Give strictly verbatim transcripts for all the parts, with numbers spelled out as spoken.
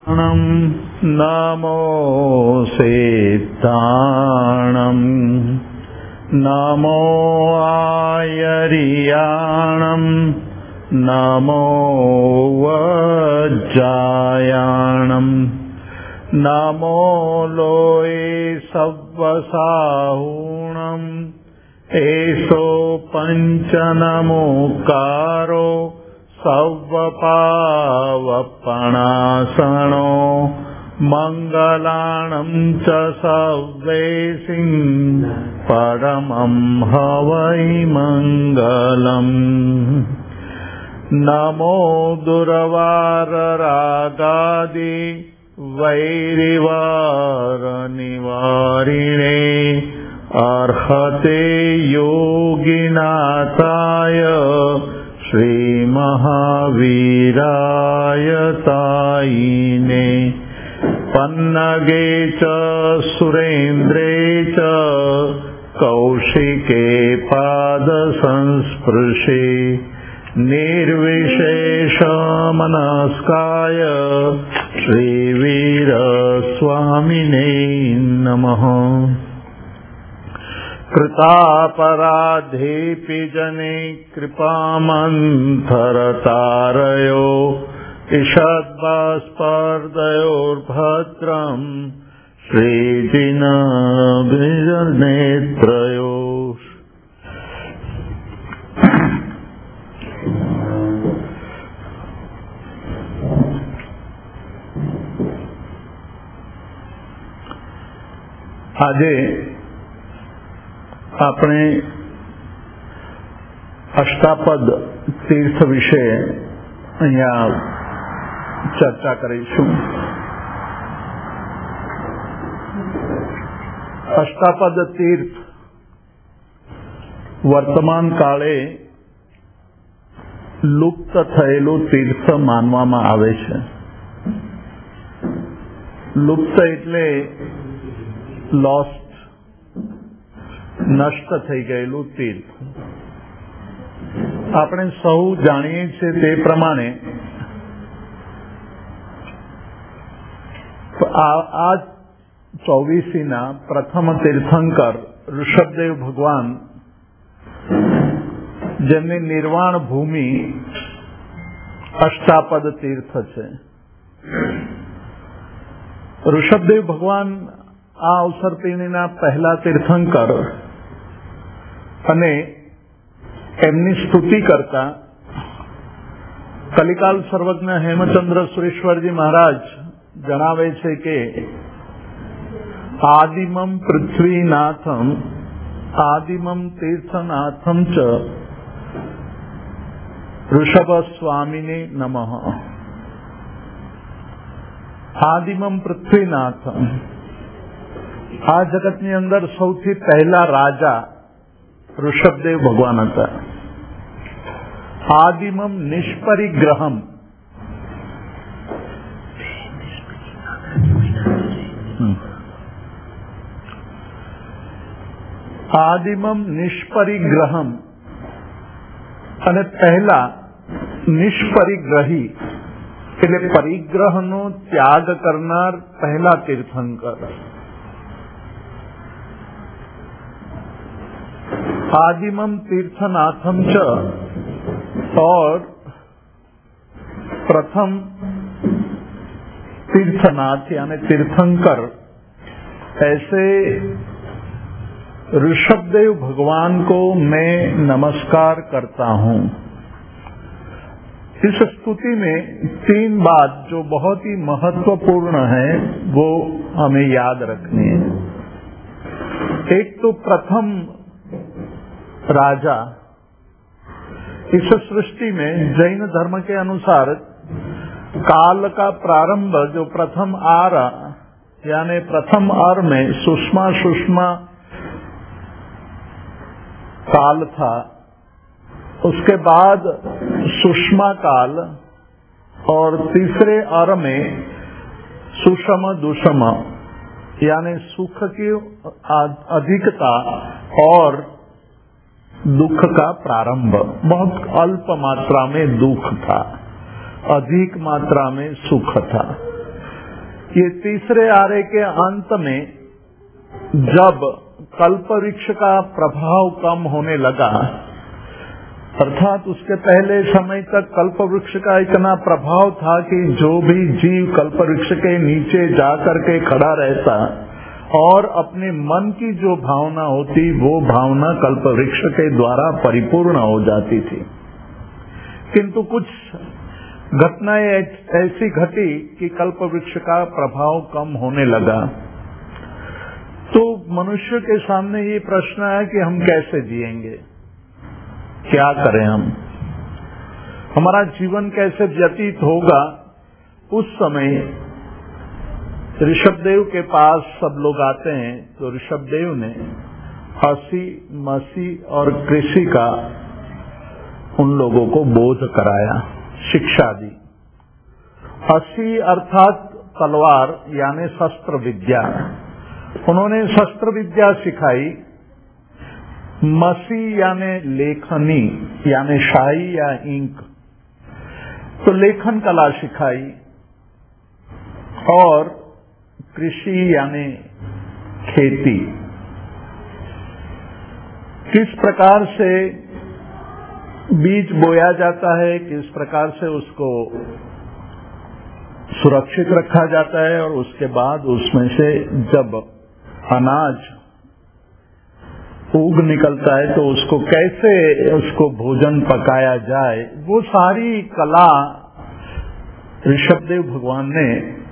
नमो सिद्धाणं नमो आयर्याणं नमो वज्रायाणं नमो लोये सव्वसाहूणं एषो पञ्चनमोकारो सव्वपावपणासनो मङ्गलाणं च सव्वेसिं परमं हवै मङ्गलम्। नमो दुर्वाररागादि वैरिवारनिवारिणे अर्हते योगिनाथाय श्रीमहावीराय तायिने पन्नगे च सुरेन्द्रे च कौशिके पादसंस्पृशे निर्विशेषमनस्काय श्रीवीरस्वामिने नमः। कृतापराधेऽपि जने कृपामन्थरतारयो ईषद्वास्पर्धयोर्भद्रम् श्रीजिननेत्रयो। આજે આપણે અષ્ટાપદ તીર્થ વિશે અહીંયા ચર્ચા કરીશું। અષ્ટાપદ તીર્થ વર્તમાન કાળે લુપ્ત થયેલું તીર્થ માનવામાં આવે છે। લુપ્ત એટલે લોસ્ટ, નષ્ટ થઈ ગયેલું તીર્થ। આપણે સૌ જાણીએ છીએ તે પ્રમાણે આ ચોવીસીના પ્રથમ તીર્થંકર ઋષભદેવ ભગવાન, જેમની નિર્વાણ ભૂમિ અષ્ટાપદ તીર્થ છે। ઋષભદેવ ભગવાન આ અવસર પેઢીના પહેલા તીર્થંકર અને એમની સ્તુતિ કરતા કલિકાલ સર્વજ્ઞ હેમચંદ્ર સુરેશ્વરજી મહારાજ જણાવે છે કે આદિમમ પૃથ્વીનાથમ આદિમમ તીર્થનાથમ ચ ઋષભ સ્વામીને નમઃ। આદિમમ પૃથ્વીનાથમ, આ જગતની અંદર સૌથી પહેલા રાજા ઋષભદેવ ભગવાન હતા। આદિમમ નિષ્પરિગ્રહમ, આદિમમ નિષ્પરિગ્રહમ અને પહેલા નિષ્પરિગ્રહી એટલે પરિગ્રહનો ત્યાગ કરનાર પહેલા તીર્થંકર। आदिमम तीर्थनाथम च, और प्रथम तीर्थनाथ यानी तीर्थंकर ऐसे ऋषभदेव भगवान को मैं नमस्कार करता हूँ। इस स्तुति में तीन बात जो बहुत ही महत्वपूर्ण है वो हमें याद रखनी है। एक तो प्रथम राजा, इस सृष्टि में जैन धर्म के अनुसार काल का प्रारंभ जो प्रथम आर यानी प्रथम आर में सुषमा सुषमा काल था, उसके बाद सुषमा काल और तीसरे आर में सुषम दुषम यानी सुख की अधिकता और दुख का प्रारंभ। बहुत अल्प मात्रा में दुख था, अधिक मात्रा में सुख था। ये तीसरे आरे के अंत में जब कल्प वृक्ष का प्रभाव कम होने लगा, अर्थात उसके पहले समय तक कल्प वृक्ष का इतना प्रभाव था कि जो भी जीव कल्प वृक्ष के नीचे जाकर के खड़ा रहता और अपने मन की जो भावना होती वो भावना कल्प वृक्ष के द्वारा परिपूर्ण हो जाती थी। किंतु कुछ घटनाएं ऐसी घटी कि कल्प वृक्ष का प्रभाव कम होने लगा। तो मनुष्य के सामने ये प्रश्न है कि हम कैसे जिएंगे, क्या करें, हम हमारा जीवन कैसे व्यतीत होगा। उस समय ऋषभदेव के पास सब लोग आते हैं, तो ऋषभदेव ने हंसी मसी और कृषि का उन लोगों को बोध कराया, शिक्षा दी। हंसी अर्थात तलवार यानी शस्त्र विद्या, उन्होंने शस्त्र विद्या सिखाई। मसी यानी लेखनी यानी शाही या इंक, तो लेखन कला सिखाई। और कृषि यानी खेती, किस प्रकार से बीज बोया जाता है, किस प्रकार से उसको सुरक्षित रखा जाता है और उसके बाद उसमें से जब अनाज उग निकलता है तो उसको कैसे उसको भोजन पकाया जाए, वो सारी कला ऋषभदेव भगवान ने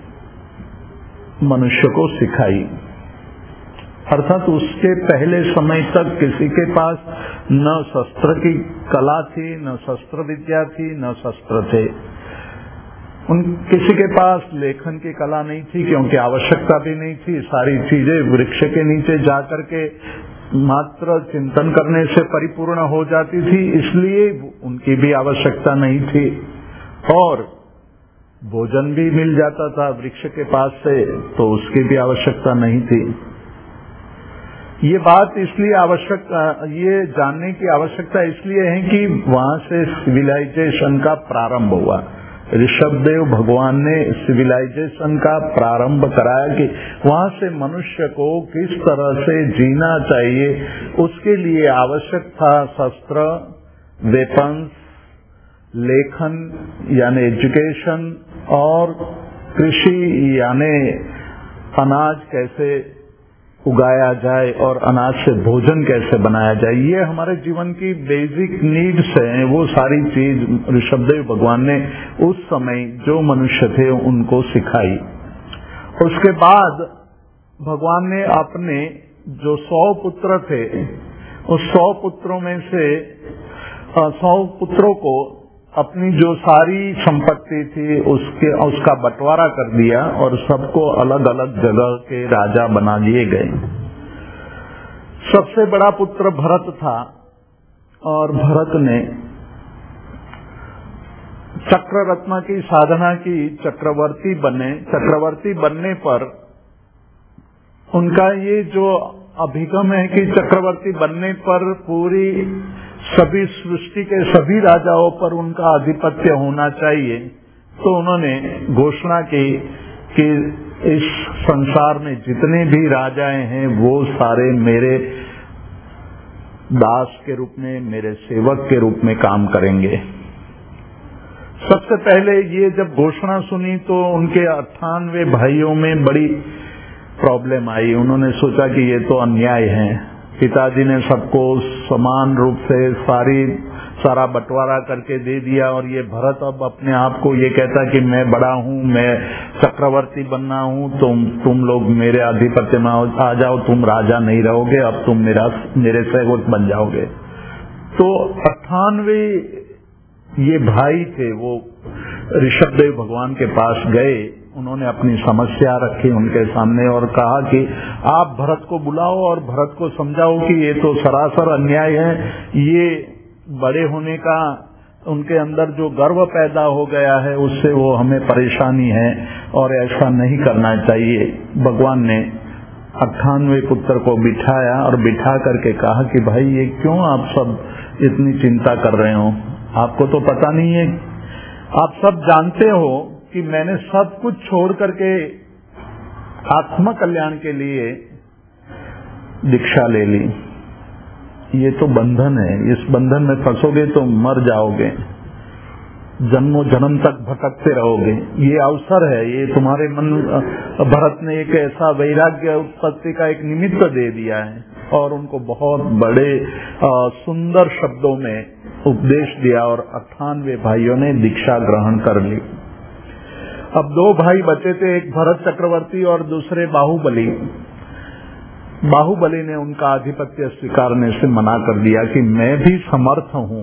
मनुष्य को सिखाई। अर्थात उसके पहले समय तक किसी के पास न शस्त्र की कला थी, न शस्त्र विद्या थी, न शस्त्र थे। उन किसी के पास लेखन की कला नहीं थी क्योंकि आवश्यकता भी नहीं थी। सारी चीजें वृक्ष के नीचे जाकर के मात्र चिंतन करने से परिपूर्ण हो जाती थी, इसलिए उनकी भी आवश्यकता नहीं थी। और भोजन भी मिल जाता था वृक्ष के पास से, तो उसकी भी आवश्यकता नहीं थी। ये बात इसलिए आवश्यक, ये जानने की आवश्यकता इसलिए है कि वहां से सिविलाइजेशन का प्रारंभ हुआ। ऋषभदेव भगवान ने सिविलाइजेशन का प्रारंभ कराया कि वहां से मनुष्य को किस तरह से जीना चाहिए, उसके लिए आवश्यक था शस्त्र, वेपन्स, लेखन यानी एजुकेशन, और कृषि यानी अनाज कैसे उगाया जाए और अनाज से भोजन कैसे बनाया जाए। ये हमारे जीवन की बेसिक नीड्स हैं। वो सारी चीज ऋषभदेव भगवान ने उस समय जो मनुष्य थे उनको सिखाई। उसके बाद भगवान ने अपने जो सौ पुत्र थे, उस सौ पुत्रों में से सौ पुत्रों को अपनी जो सारी संपत्ति थी उसके उसका बंटवारा कर दिया और सबको अलग अलग जगह के राजा बना दिए गए। सबसे बड़ा पुत्र भरत था और भरत ने चक्र रत्न की साधना की, चक्रवर्ती बने। चक्रवर्ती बनने पर उनका ये जो अभिगम है कि चक्रवर्ती बनने पर पूरी सभी सृष्टि के सभी राजाओं पर उनका आधिपत्य होना चाहिए, तो उन्होंने घोषणा की कि इस संसार में जितने भी राजाएं हैं वो सारे मेरे दास के रूप में, मेरे सेवक के रूप में काम करेंगे। सबसे पहले ये जब घोषणा सुनी तो उनके अट्ठानवे भाइयों में बड़ी प्रॉब्लम आई। उन्होंने सोचा कि ये तो अन्याय है। पिताजी ने सबको समान रूप से सारी सारा बंटवारा करके दे दिया और ये भरत अब अपने आप को ये कहता कि मैं बड़ा हूँ, मैं चक्रवर्ती बनना हूँ, तुम तुम लोग मेरे आधिपत्य में आ जाओ, तुम राजा नहीं रहोगे, अब तुम मेरा मेरे सेवक बन जाओगे। तो अट्ठानवे ये भाई थे, वो ऋषभदेव भगवान के पास गए। उन्होंने अपनी समस्या रखी उनके सामने और कहा कि आप भरत को बुलाओ और भरत को समझाओ कि ये तो सरासर अन्याय है, ये बड़े होने का उनके अंदर जो गर्व पैदा हो गया है उससे वो हमें परेशानी है और ऐसा नहीं करना चाहिए। भगवान ने अट्ठानवे पुत्र को बिठाया और बिठा करके कहा कि भाई ये क्यों आप सब इतनी चिंता कर रहे हो, आपको तो पता नहीं है, आप सब जानते हो कि मैंने सब कुछ छोड़ करके आत्म कल्याण के लिए दीक्षा ले ली। ये तो बंधन है, इस बंधन में फंसोगे तो मर जाओगे, जन्मों जन्म तक भटकते रहोगे। ये अवसर है, ये तुम्हारे मन भरत ने एक ऐसा वैराग्य उत्पत्ति का एक निमित्त दे दिया है और उनको बहुत बड़े आ, सुंदर शब्दों में उपदेश दिया और अट्ठानवे भाइयों ने दीक्षा ग्रहण कर ली। अब दो भाई बचे थे, एक भरत चक्रवर्ती और दूसरे बाहुबली। बाहुबली ने उनका आधिपत्य स्वीकारने से मना कर दिया कि मैं भी समर्थ हूँ,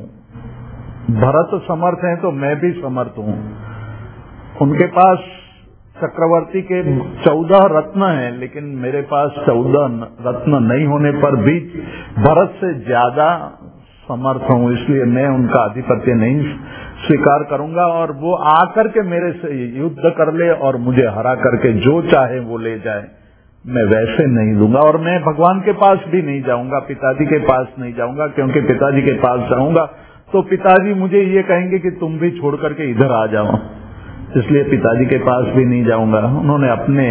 भरत समर्थ हैं तो मैं भी समर्थ हूँ। उनके पास चक्रवर्ती के चौदह रत्न हैं, लेकिन मेरे पास चौदह रत्न नहीं होने पर भी भरत से ज्यादा समर्थ हूँ, इसलिए मैं उनका आधिपत्य नहीं स्वीकार करूंगा और वो आकर के मेरे से युद्ध कर ले और मुझे हरा करके जो चाहे वो ले जाए, मैं वैसे नहीं दूंगा। और मैं भगवान के पास भी नहीं जाऊंगा, पिताजी के पास नहीं जाऊंगा, क्योंकि पिताजी के पास जाऊंगा तो पिताजी मुझे ये कहेंगे कि तुम भी छोड़ करके इधर आ जाओ, इसलिए पिताजी के पास भी नहीं जाऊंगा। उन्होंने अपने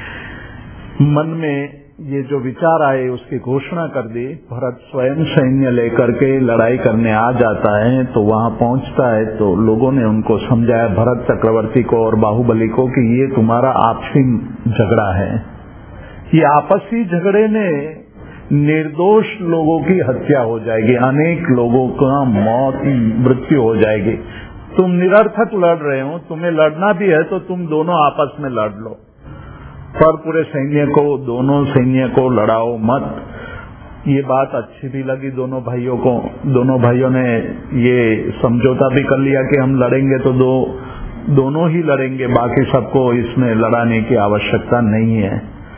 मन में ये जो विचार आए उसकी घोषणा कर दी। भरत स्वयं सैन्य लेकर के लड़ाई करने आ जाता है, तो वहां पहुंचता है तो लोगों ने उनको समझाया, भरत चक्रवर्ती को और बाहुबली को, कि ये तुम्हारा आपसी झगड़ा है, ये आपसी झगड़े में निर्दोष लोगों की हत्या हो जाएगी, अनेक लोगों का मौत मृत्यु हो जाएगी। तुम निरर्थक लड़ रहे हो, तुम्हें लड़ना भी है तो तुम दोनों आपस में लड़ लो, पर पूरे सैन्य को, दोनों सैन्य को लड़ाओ मत। ये बात अच्छी भी लगी दोनों भाइयों को। दोनों भाइयों ने ये समझौता भी कर लिया कि हम लड़ेंगे तो दो दोनों ही लड़ेंगे, बाकी सबको इसमें लड़ाने की आवश्यकता नहीं है।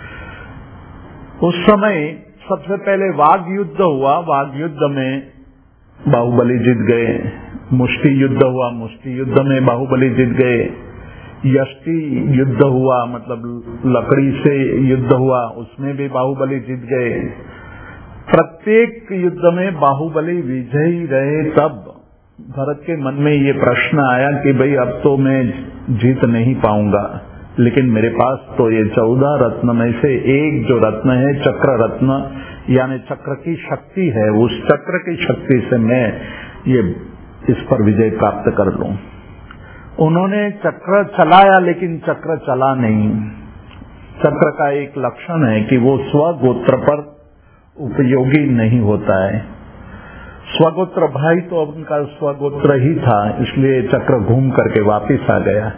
उस समय सबसे पहले वाघ युद्ध हुआ। वाघ युद्ध में बाहुबली जीत गए। मुष्टि युद्ध हुआ, मुष्टि युद्ध में बाहुबली जीत गए। यष्टि युद्ध हुआ, मतलब लकड़ी से युद्ध हुआ, उसमें भी बाहुबली जीत गए। प्रत्येक युद्ध में बाहुबली विजयी रहे। तब भरत के मन में ये प्रश्न आया कि भाई अब तो मैं जीत नहीं पाऊंगा, लेकिन मेरे पास तो ये चौदह रत्न में से एक जो रत्न है, चक्र रत्न, यानी चक्र की शक्ति है, उस चक्र की शक्ति से मैं ये इस पर विजय प्राप्त कर लूं। उन्होंने चक्र चलाया, लेकिन चक्र चला नहीं। चक्र का एक लक्षण है कि वो स्वगोत्र पर उपयोगी नहीं होता है। स्वगोत्र भाई तो उनका स्वगोत्र ही था, इसलिए चक्र घूम करके वापिस आ गया।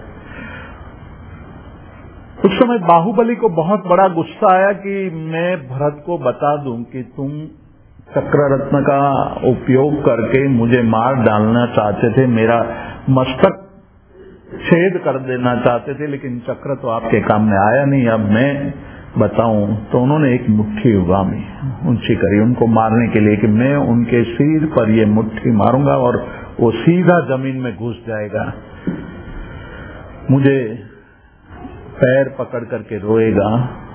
उस समय बाहुबली को बहुत बड़ा गुस्सा आया कि मैं भरत को बता दूं कि तुम चक्र रत्न का उपयोग करके मुझे मार डालना चाहते थे, मेरा मस्तक छेद कर देना चाहते थे, लेकिन चक्र तो आपके काम में आया नहीं, अब मैं बताऊं। तो उन्होंने एक मुट्ठी उगामी, ऊंची करी उनको मारने के लिए कि मैं उनके सिर पर ये मुट्ठी मारूंगा और वो सीधा जमीन में घुस जाएगा, मुझे पैर पकड़ करके रोएगा।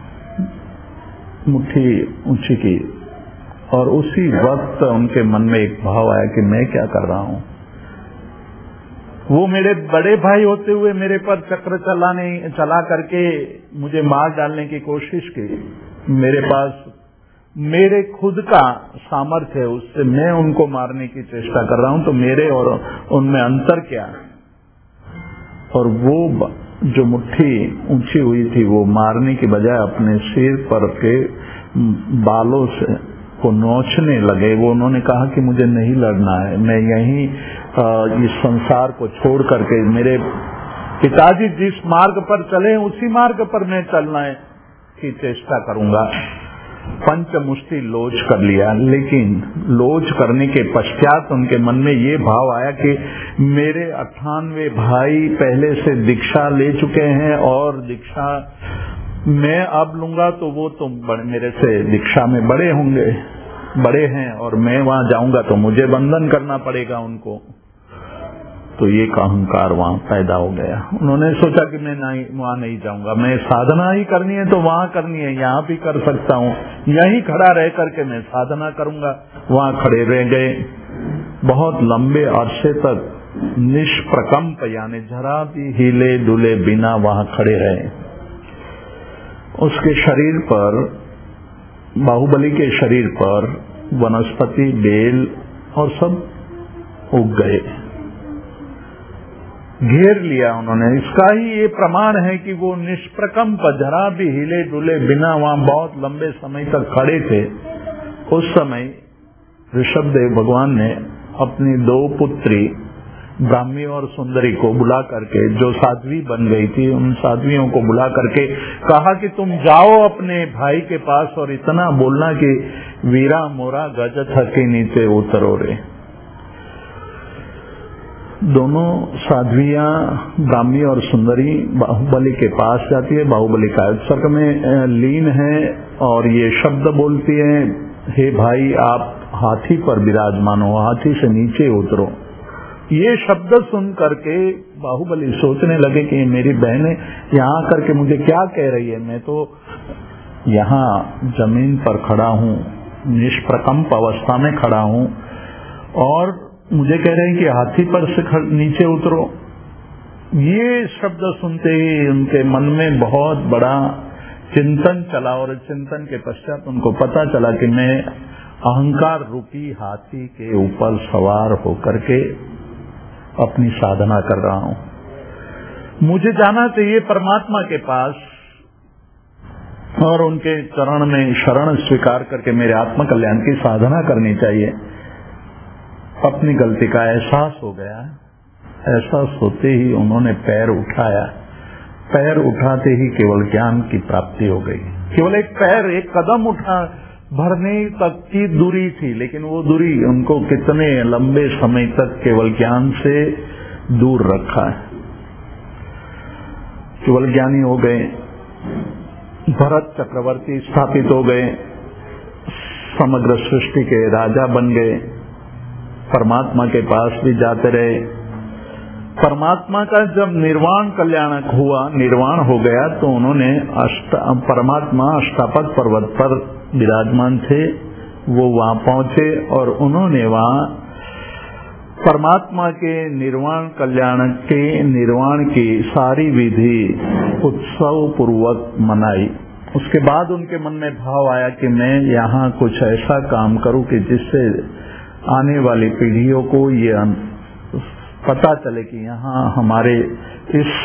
मुट्ठी ऊंची की और उसी वक्त उनके मन में एक भाव आया कि मैं क्या कर रहा हूं। वो मेरे बड़े भाई होते हुए मेरे पर चक्र चलाने चला करके मुझे मार डालने की कोशिश की। मेरे पास मेरे खुद का सामर्थ्य है, उससे मैं उनको मारने की चेष्टा कर रहा हूं, तो मेरे और उनमें अंतर क्या। और वो जो मुट्ठी ऊंची हुई थी वो मारने की बजाय अपने सिर पर के बालों से को नोचने लगे। वो उन्होंने कहा कि मुझे नहीं लड़ना है, मैं यहीं इस संसार को छोड़ करके, मेरे पिताजी जिस मार्ग पर चले उसी मार्ग पर मैं चलना है की चेष्टा करूंगा। पंचमुष्टि लोच कर लिया, लेकिन लोच करने के पश्चात उनके मन में ये भाव आया कि मेरे अट्ठानवे भाई पहले से दीक्षा ले चुके हैं और दीक्षा मैं अब लूंगा तो वो तो मेरे से दीक्षा में बड़े होंगे, बड़े हैं, और मैं वहां जाऊंगा तो मुझे बंधन करना पड़ेगा उनको। तो ये अहंकार वहां पैदा हो गया। उन्होंने सोचा कि मैं नहीं, वहां नहीं जाऊंगा, मैं साधना ही करनी है तो वहां करनी है, यहाँ भी कर सकता हूँ, यहीं खड़ा रह करके मैं साधना करूंगा। वहां खड़े रह गए बहुत लंबे अरसे तक, निष्प्रकंप यानी जरा भी हिले डुले बिना वहां खड़े रहे। उसके शरीर पर, बाहुबली के शरीर पर वनस्पति, बेल और सब उग गए, घेर लिया उन्होंने। इसका ही ये प्रमाण है कि वो निष्प्रकंप, जरा भी हिले डुले बिना वहां बहुत लंबे समय तक खड़े थे। उस समय ऋषभदेव भगवान ने अपनी दो पुत्री ब्राह्मी और सुंदरी को बुला करके, जो साध्वी बन गई थी, उन साध्वियों को बुला करके कहा कि तुम जाओ अपने भाई के पास और इतना बोलना कि वीरा मोरा गज थके नीचे उतरो रे। दोनों साध्वियां ब्राह्मी और सुंदरी बाहुबली के पास जाती है। बाहुबली का सर्ग में लीन है और ये शब्द बोलती है, हे भाई आप हाथी पर विराजमान हो, हाथी से नीचे उतरो। ये शब्द सुन करके बाहुबली सोचने लगे कि मेरी बहनें यहाँ करके मुझे क्या कह रही है, मैं तो यहाँ जमीन पर खड़ा हूँ, निष्प्रकंप अवस्था में खड़ा हूँ और मुझे कह रहे हैं कि हाथी पर से नीचे उतरो। ये शब्द सुनते ही उनके मन में बहुत बड़ा चिंतन चला और चिंतन के पश्चात उनको पता चला कि मैं अहंकार रूपी हाथी के ऊपर सवार होकर के अपनी साधना कर रहा हूं। मुझे जाना चाहिए परमात्मा के पास और उनके चरण में शरण स्वीकार करके मेरे आत्म कल्याण की साधना करनी चाहिए। अपनी गलती का एहसास हो गया। एहसास होते ही उन्होंने पैर उठाया। पैर उठाते ही केवल ज्ञान की प्राप्ति हो गई। केवल एक पैर, एक कदम उठा भरने तक की दूरी थी, लेकिन वो दूरी उनको कितने लंबे समय तक केवल ज्ञान से दूर रखा है। केवल ज्ञानी हो गए, भरत चक्रवर्ती स्थापित हो गए, समग्र सृष्टि के राजा बन गए, परमात्मा के पास भी जाते रहे। परमात्मा का जब निर्वाण कल्याणक हुआ, निर्वाण हो गया, तो उन्होंने अष्ट परमात्मा अष्टापद पर्वत पर विराजमान थे। वो वहां पहुंचे और उन्होंने वहां परमात्मा के निर्वाण कल्याण के निर्वाण की सारी विधि उत्सव पूर्वक मनाई। उसके बाद उनके मन में भाव आया कि मैं यहाँ कुछ ऐसा काम करूं कि जिससे आने वाली पीढ़ियों को ये पता चले कि यहाँ हमारे इस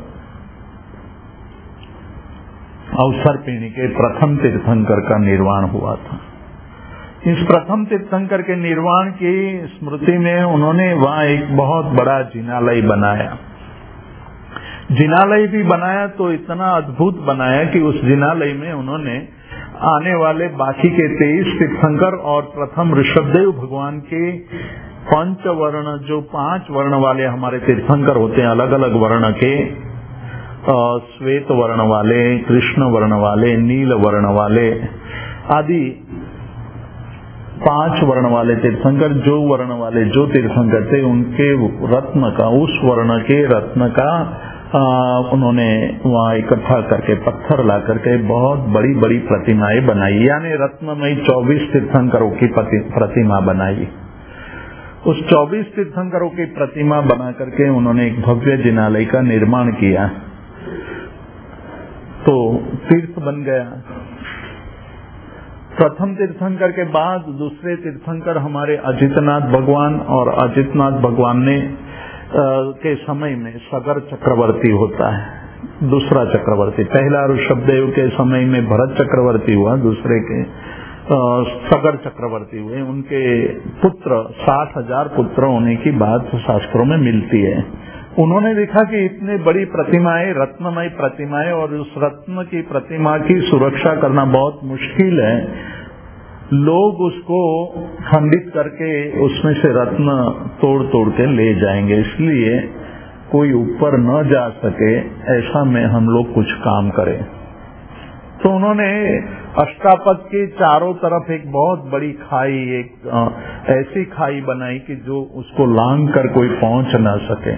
अवसर पीढ़ी के प्रथम तीर्थंकर का निर्वाण हुआ था। इस प्रथम तीर्थंकर के निर्वाण की स्मृति में उन्होंने वहाँ एक बहुत बड़ा जिनालय बनाया। जिनालय भी बनाया तो इतना अद्भुत बनाया कि उस जिनालय में उन्होंने आने वाले बाकी के तेईस तीर्थंकर और प्रथम ऋषभदेव भगवान के पंच वर्ण, जो पांच वर्ण वाले हमारे तीर्थंकर होते हैं, अलग अलग वर्ण के, श्वेत वर्ण वाले, कृष्ण वर्ण वाले, नील वर्ण वाले आदि पांच वर्ण वाले तीर्थंकर, जो वर्ण वाले जो तीर्थंकर थे उनके रत्न का, उस वर्ण के रत्न का आ, उन्होंने वहाँ इकट्ठा करके पत्थर ला करके बहुत बड़ी बड़ी प्रतिमाएं बनाई, यानी रत्नमयी चौबीस तीर्थंकरों की प्रतिमा बनाई। उस चौबीस तीर्थंकरों की प्रतिमा बना करके उन्होंने एक भव्य जिनालय का निर्माण किया, तो तीर्थ बन गया। प्रथम तीर्थंकर के बाद दूसरे तीर्थंकर हमारे अजितनाथ भगवान, और अजितनाथ भगवान ने आ, के समय में सगर चक्रवर्ती होता है, दूसरा चक्रवर्ती। पहला ऋषभदेव के समय में भरत चक्रवर्ती हुआ, दूसरे के आ, सगर चक्रवर्ती हुए। उनके पुत्र साठ हजार पुत्र होने की बात शास्त्रों में मिलती है। उन्होंने देखा कि इतनी बड़ी प्रतिमाएं, रत्नमय प्रतिमाएं, और उस रत्न की प्रतिमा की सुरक्षा करना बहुत मुश्किल है। लोग उसको खंडित करके उसमें से रत्न तोड़ तोड़ के ले जाएंगे, इसलिए कोई ऊपर न जा सके ऐसा में हम लोग कुछ काम करें। तो उन्होंने अष्टापद के चारों तरफ एक बहुत बड़ी खाई, एक आ, ऐसी खाई बनाई कि जो उसको लांघ कर कोई पहुंच न सके।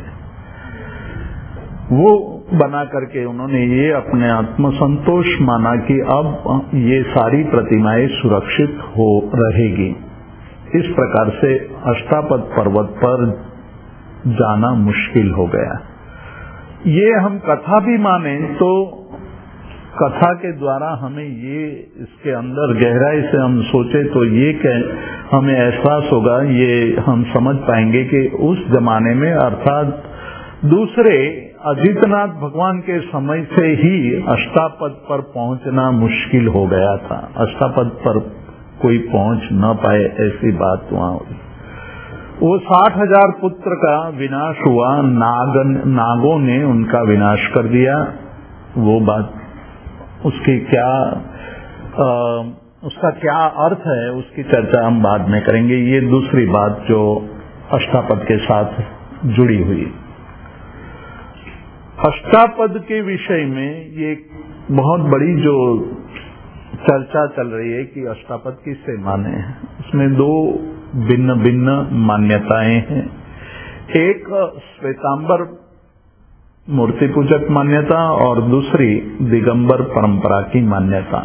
वो बना करके उन्होंने ये अपने आत्मसंतोष माना कि अब ये सारी प्रतिमाएं सुरक्षित हो रहेगी। इस प्रकार से अष्टापद पर्वत पर जाना मुश्किल हो गया। ये हम कथा भी माने तो कथा के द्वारा हमें ये इसके अंदर गहराई से हम सोचे तो ये कह हमें एहसास होगा, ये हम समझ पाएंगे कि उस जमाने में अर्थात दूसरे अजितनाथ भगवान के समय से ही अष्टापद पर पहुंचना मुश्किल हो गया था। अष्टापद पर कोई पहुंच न पाए ऐसी बात वहां हुई। वो साठ हजार पुत्र का विनाश हुआ, नागन नागों ने उनका विनाश कर दिया। वो बात उसकी क्या आ, उसका क्या अर्थ है उसकी चर्चा हम बाद में करेंगे। ये दूसरी बात जो अष्टापद के साथ जुड़ी हुई। अष्टापद के विषय में ये बहुत बड़ी जो चर्चा चल रही है कि अष्टापद किससे माने हैं। इसमें दो भिन्न भिन्न मान्यताएं हैं। एक श्वेतांबर मूर्ति पूजक मान्यता और दूसरी दिगंबर परंपरा की मान्यता।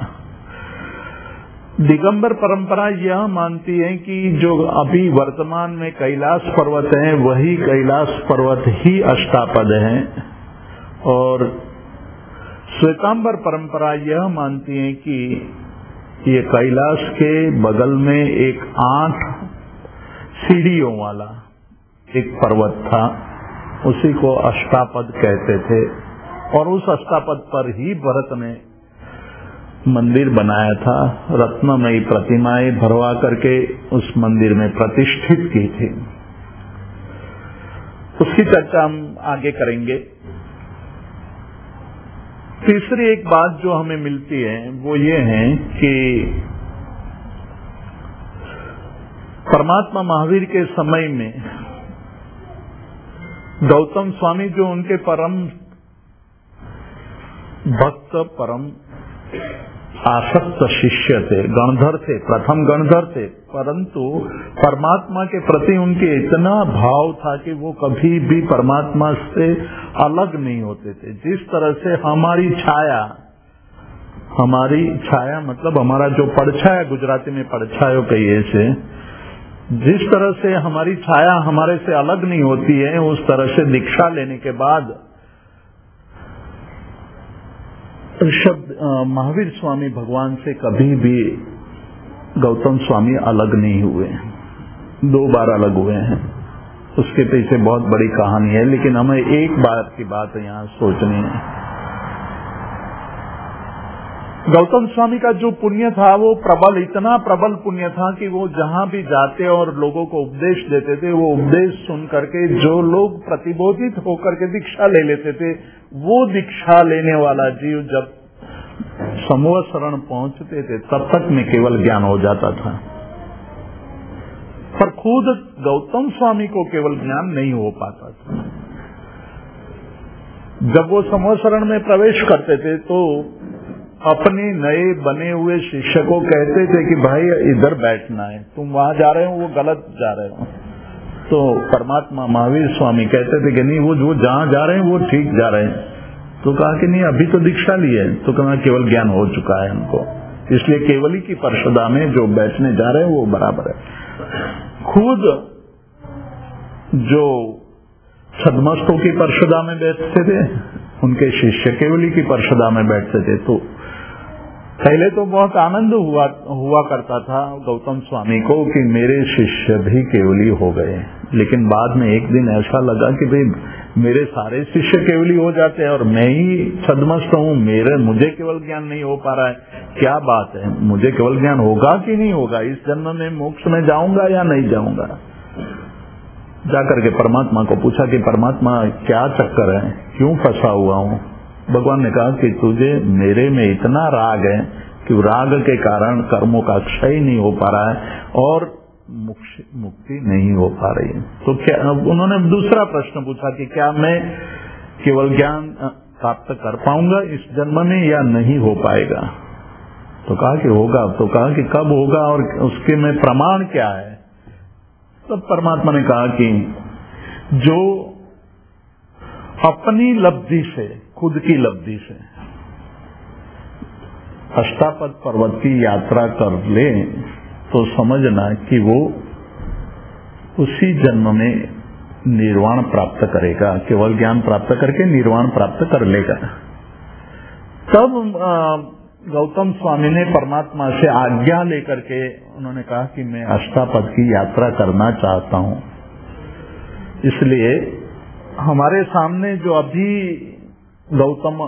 दिगंबर परंपरा यह मानती है कि जो अभी वर्तमान में कैलाश पर्वत है वही कैलाश पर्वत ही अष्टापद है, और श्वेतांबर परंपरा यह मानती है कि ये कैलाश के बगल में एक आठ सीढ़ियों वाला एक पर्वत था, उसी को अष्टापद कहते थे, और उस अष्टापद पर ही भरत ने मंदिर बनाया था। रत्नमयी प्रतिमाएं भरवा करके उस मंदिर में प्रतिष्ठित की थी। उसकी चर्चा हम आगे करेंगे। तीसरी एक बात जो हमें मिलती है वो ये है कि परमात्मा महावीर के समय में गौतम स्वामी जो उनके परम भक्त, परम आसक्त शिष्य थे, गणधर थे, प्रथम गणधर थे, परंतु परमात्मा के प्रति उनके इतना भाव था कि वो कभी भी परमात्मा से अलग नहीं होते थे। जिस तरह से हमारी छाया, हमारी छाया मतलब हमारा जो पड़छाया, गुजराती में पड़छायो कहिए से, जिस तरह से हमारी छाया हमारे से अलग नहीं होती है, उस तरह से दीक्षा लेने के बाद शब्द महावीर स्वामी भगवान से कभी भी गौतम स्वामी अलग नहीं हुए। दो बार अलग हुए हैं। उसके पीछे बहुत बड़ी कहानी है, लेकिन हमें एक बार की बात यहाँ सोचनी है। गौतम स्वामी का जो पुण्य था वो प्रबल, इतना प्रबल पुण्य था कि वो जहाँ भी जाते और लोगों को उपदेश देते थे, वो उपदेश सुन करके जो लोग प्रतिबोधित होकर के दीक्षा ले लेते थे, वो दीक्षा लेने वाला जीव जब समूह शरण पहुंचते थे तब तक में केवल ज्ञान हो जाता था, पर खुद गौतम स्वामी को केवल ज्ञान नहीं हो पाता था। जब वो समूह शरण में प्रवेश करते थे तो अपने नए बने हुए शिष्य को कहते थे कि भाई इधर बैठना है, तुम वहां जा रहे हो वो गलत जा रहे हो। तो परमात्मा महावीर स्वामी कहते थे कि नहीं, वो जो जहां जा रहे हैं वो ठीक जा रहे हैं। तो कहा कि नहीं, अभी तो दीक्षा ली है। तो कहा केवल ज्ञान हो चुका है हमको, इसलिए केवली की परिषदा में जो बैठने जा रहे हैं वो बराबर है। खुद जो छद्मस्तों की परिषदा में बैठते थे, उनके शिष्य केवली की परिषदा में बैठते थे। तो पहले तो बहुत आनंद हुआ हुआ करता था गौतम स्वामी को कि मेरे शिष्य भी केवली हो गए, लेकिन बाद में एक दिन ऐसा लगा कि भाई मेरे सारे शिष्य केवली हो जाते हैं और मैं ही छद्मस्त हूँ, मेरे मुझे केवल ज्ञान नहीं हो पा रहा है। क्या बात है, मुझे केवल ज्ञान होगा कि नहीं होगा, इस जन्म में मोक्ष में जाऊंगा या नहीं जाऊंगा। जाकर के परमात्मा को पूछा कि परमात्मा क्या चक्कर है, क्यों फंसा हुआ हूँ। भगवान ने कहा कि तुझे मेरे में इतना राग है कि राग के कारण कर्मों का क्षय नहीं हो पा रहा है और मुक्ति नहीं हो पा रही है। तो क्या उन्होंने दूसरा प्रश्न पूछा कि क्या मैं केवल ज्ञान प्राप्त कर पाऊंगा इस जन्म में या नहीं हो पाएगा। तो कहा कि होगा। तो कहा कि कब होगा और उसके में प्रमाण क्या है। तब परमात्मा ने कहा कि जो अपनी लब्धि से, खुद की लब्धि से अष्टापद पर्वत की यात्रा कर ले तो समझना कि वो उसी जन्म में निर्वाण प्राप्त करेगा, केवल ज्ञान प्राप्त करके निर्वाण प्राप्त कर लेगा। तब गौतम स्वामी ने परमात्मा से आज्ञा लेकर के उन्होंने कहा कि मैं अष्टापद की यात्रा करना चाहता हूं। इसलिए हमारे सामने जो अभी गौतम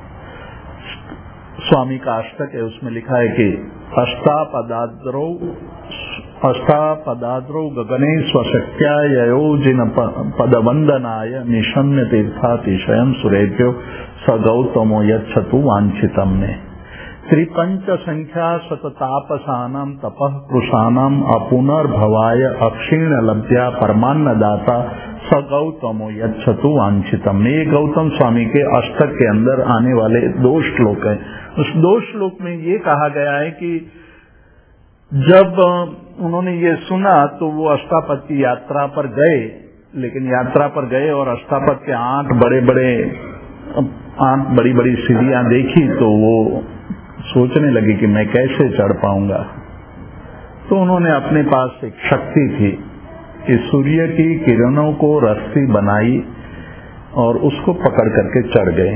स्वामी का अष्टक है उसमें लिखा है कि अष्टापदाद्रौ अष्टापदाद्रौ गगने स्वशक्त्या ययोजिन पदवंदनाय निशम्य तीर्थातिशयम् सुरेभ्यो स गौतमो यच्छतु वांछितम् ने त्रिपंच संख्या शततापसानां तपः कृशानां अपुनर्भवाय अक्षीण लब्ध्या परमान्नदाता स गौतमो यच्छतु वांछितम्। ये गौतम स्वामी के अष्टक के अंदर आने वाले दो श्लोक हैं। उस दो श्लोक में ये कहा गया है कि जब उन्होंने ये सुना तो वो अष्टापद की यात्रा पर गए, लेकिन यात्रा पर गए और अष्टापद के आठ बड़े बड़े आठ बड़ी बड़ी सीढ़ियां देखी तो वो सोचने लगे कि मैं कैसे चढ़ पाऊंगा। तो उन्होंने अपने पास एक शक्ति थी कि सूर्य की किरणों को रस्सी बनाई और उसको पकड़ करके चढ़ गए।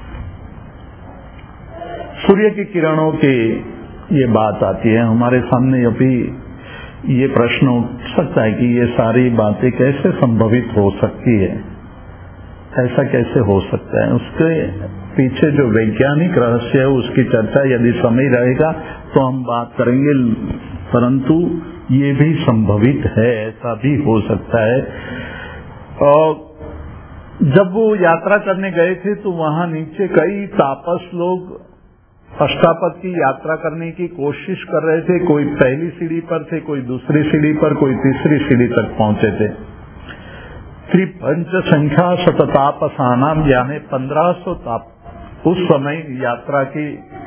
सूर्य की किरणों की ये बात आती है हमारे सामने। अभी ये प्रश्न उठ सकता है कि ये सारी बातें कैसे संभवित हो सकती है, ऐसा कैसे हो सकता है। उसके पीछे जो वैज्ञानिक रहस्य है उसकी चर्चा यदि समय रहेगा तो हम बात करेंगे, परंतु ये भी संभवित है, ऐसा भी हो सकता है। और जब वो यात्रा करने गए थे तो वहां नीचे कई तापस लोग अष्टापद की यात्रा करने की कोशिश कर रहे थे। कोई पहली सीढ़ी पर थे, कोई दूसरी सीढ़ी पर, कोई तीसरी सीढ़ी तक पहुंचे थे। त्रिपंच संख्या शततापसानाम यानी पंद्रह सौ ताप उस समय यात्रा की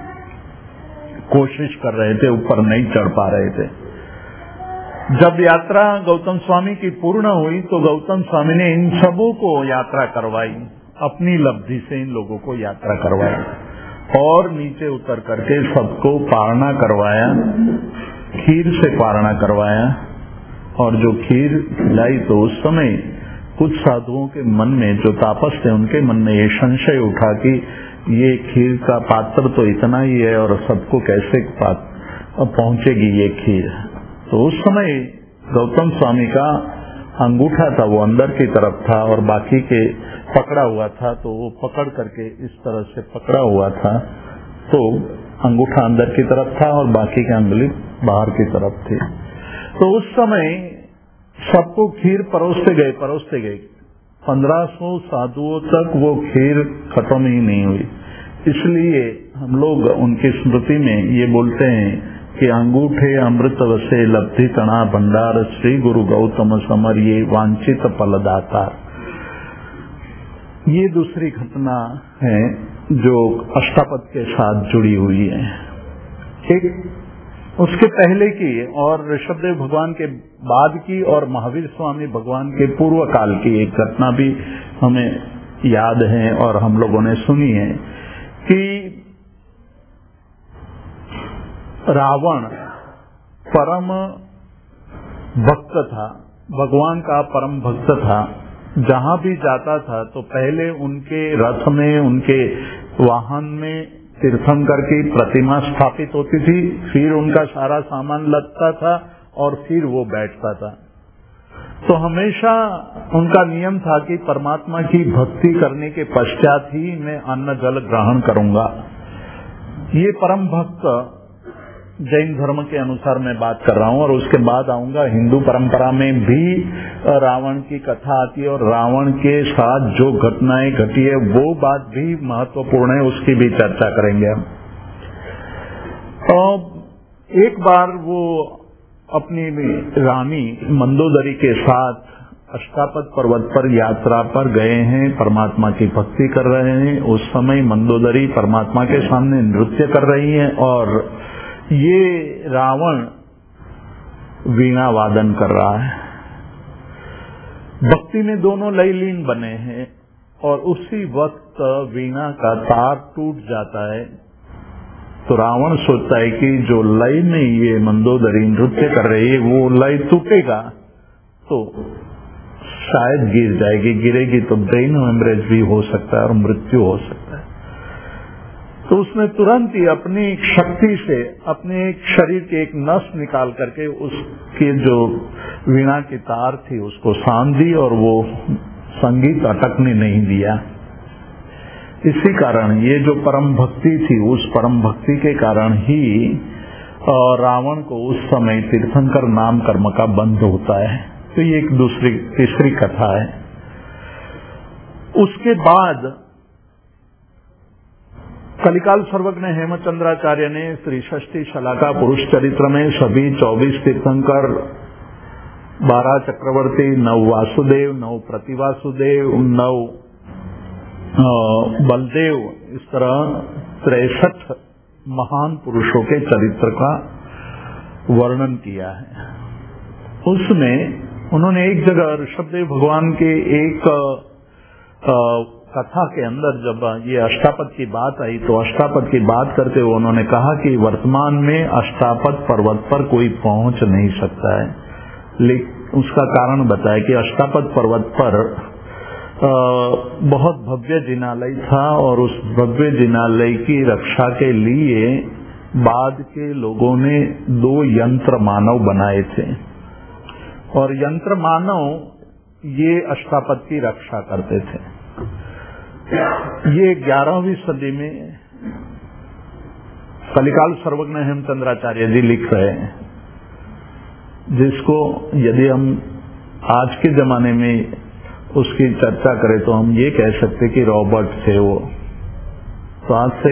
कोशिश कर रहे थे, ऊपर नहीं चढ़ पा रहे थे। जब यात्रा गौतम स्वामी की पूर्ण हुई तो गौतम स्वामी ने इन सबों को यात्रा करवाई, अपनी लब्धि से इन लोगों को यात्रा करवाई और नीचे उतर करके सबको पारणा करवाया, खीर से पारणा करवाया। और जो खीर खिलाई तो उस समय कुछ साधुओं के मन में, जो तापस थे, उनके मन में ये संशय उठा कि ये खीर का पात्र तो इतना ही है और सबको कैसे पहुंचेगी ये खीर। तो उस समय गौतम स्वामी का अंगूठा था वो अंदर की तरफ था और बाकी के पकड़ा हुआ था, तो वो पकड़ करके इस तरह से पकड़ा हुआ था, तो अंगूठा अंदर की तरफ था और बाकी के अंगुली बाहर की तरफ थी। तो उस समय सबको खीर परोसते गए परोसते गए पंद्रह सौ साधुओं तक वो खीर खत्म ही नहीं हुई। इसलिए हम लोग उनकी स्मृति में ये बोलते हैं कि अंगूठे अमृत वसे लब्धि तणा भंडार श्री गुरु गौतम समर ये वांछित फलदाता। ये दूसरी घटना है जो अष्टापद के साथ जुड़ी हुई है। एक उसके पहले की और ऋषभदेव भगवान के बाद की और महावीर स्वामी भगवान के पूर्व काल की एक घटना भी हमें याद है और हम लोगों ने सुनी है कि रावण परम भक्त था, भगवान का परम भक्त था। जहां भी जाता था तो पहले उनके रथ में, उनके वाहन में तीर्थंकर की प्रतिमा स्थापित होती थी, फिर उनका सारा सामान लगता था और फिर वो बैठता था। तो हमेशा उनका नियम था कि परमात्मा की भक्ति करने के पश्चात ही मैं अन्न जल ग्रहण करूंगा। ये परम भक्त जैन धर्म के अनुसार मैं बात कर रहा हूं और उसके बाद आऊंगा हिंदू परंपरा में भी रावण की कथा आती है और रावण के साथ जो घटनाएं घटी है वो बात भी महत्वपूर्ण है, उसकी भी चर्चा करेंगे हम। और एक बार वो अपनी रानी मंदोदरी के साथ अष्टापद पर्वत पर यात्रा पर गए हैं, परमात्मा की भक्ति कर रहे हैं। उस समय मंदोदरी परमात्मा के सामने नृत्य कर रही है और ये रावण वीणा वादन कर रहा है। भक्ति में दोनों लयलीन बने हैं और उसी वक्त वीणा का तार टूट जाता है। तो रावण सोचता है कि जो लय में ये मंदोदरी नृत्य कर रही है वो लय टूटेगा तो शायद गिर जाएगी, गिरेगी तो ब्रेन हेमरेज भी हो सकता है और मृत्यु हो सकता है। तो उसने तुरंत ही अपनी शक्ति से अपने एक शरीर के एक नस निकाल करके उसके जो वीणा की तार थी उसको सान दी और वो संगीत अटकने नहीं दिया। इसी कारण ये जो परम भक्ति थी, उस परम भक्ति के कारण ही रावण को उस समय तीर्थंकर नाम कर्म का बंध होता है। तो ये एक दूसरी तीसरी कथा है। उसके बाद कलिकाल सर्वज्ञ हेमचंद्राचार्य ने श्री षष्ठी शलाका पुरुष चरित्र में सभी चौबीस तीर्थंकर, बारह चक्रवर्ती, नौ वासुदेव, नौ प्रतिवासुदेव, नौ बलदेव, इस तरह तिरसठ महान पुरुषों के चरित्र का वर्णन किया है। उसमें उन्होंने एक जगह ऋषभदेव भगवान के एक आ, कथा के अंदर जब ये अष्टापद की बात आई तो अष्टापद की बात करते हुए उन्होंने कहा कि वर्तमान में अष्टापद पर्वत पर कोई पहुंच नहीं सकता है, लेकिन उसका कारण बताया कि अष्टापद पर्वत पर आ, बहुत भव्य जिनालय था और उस भव्य जिनालय की रक्षा के लिए बाद के लोगों ने दो यंत्र मानव बनाए थे और यंत्र मानव ये अष्टापद की रक्षा करते थे। ये ग्यारहवीं सदी में कलिकाल सर्वज्ञ हेमचंद्राचार्य जी लिख रहे हैं, जिसको यदि हम आज के जमाने में उसकी चर्चा करें तो हम ये कह सकते कि रॉबर्ट थे वो। तो आज से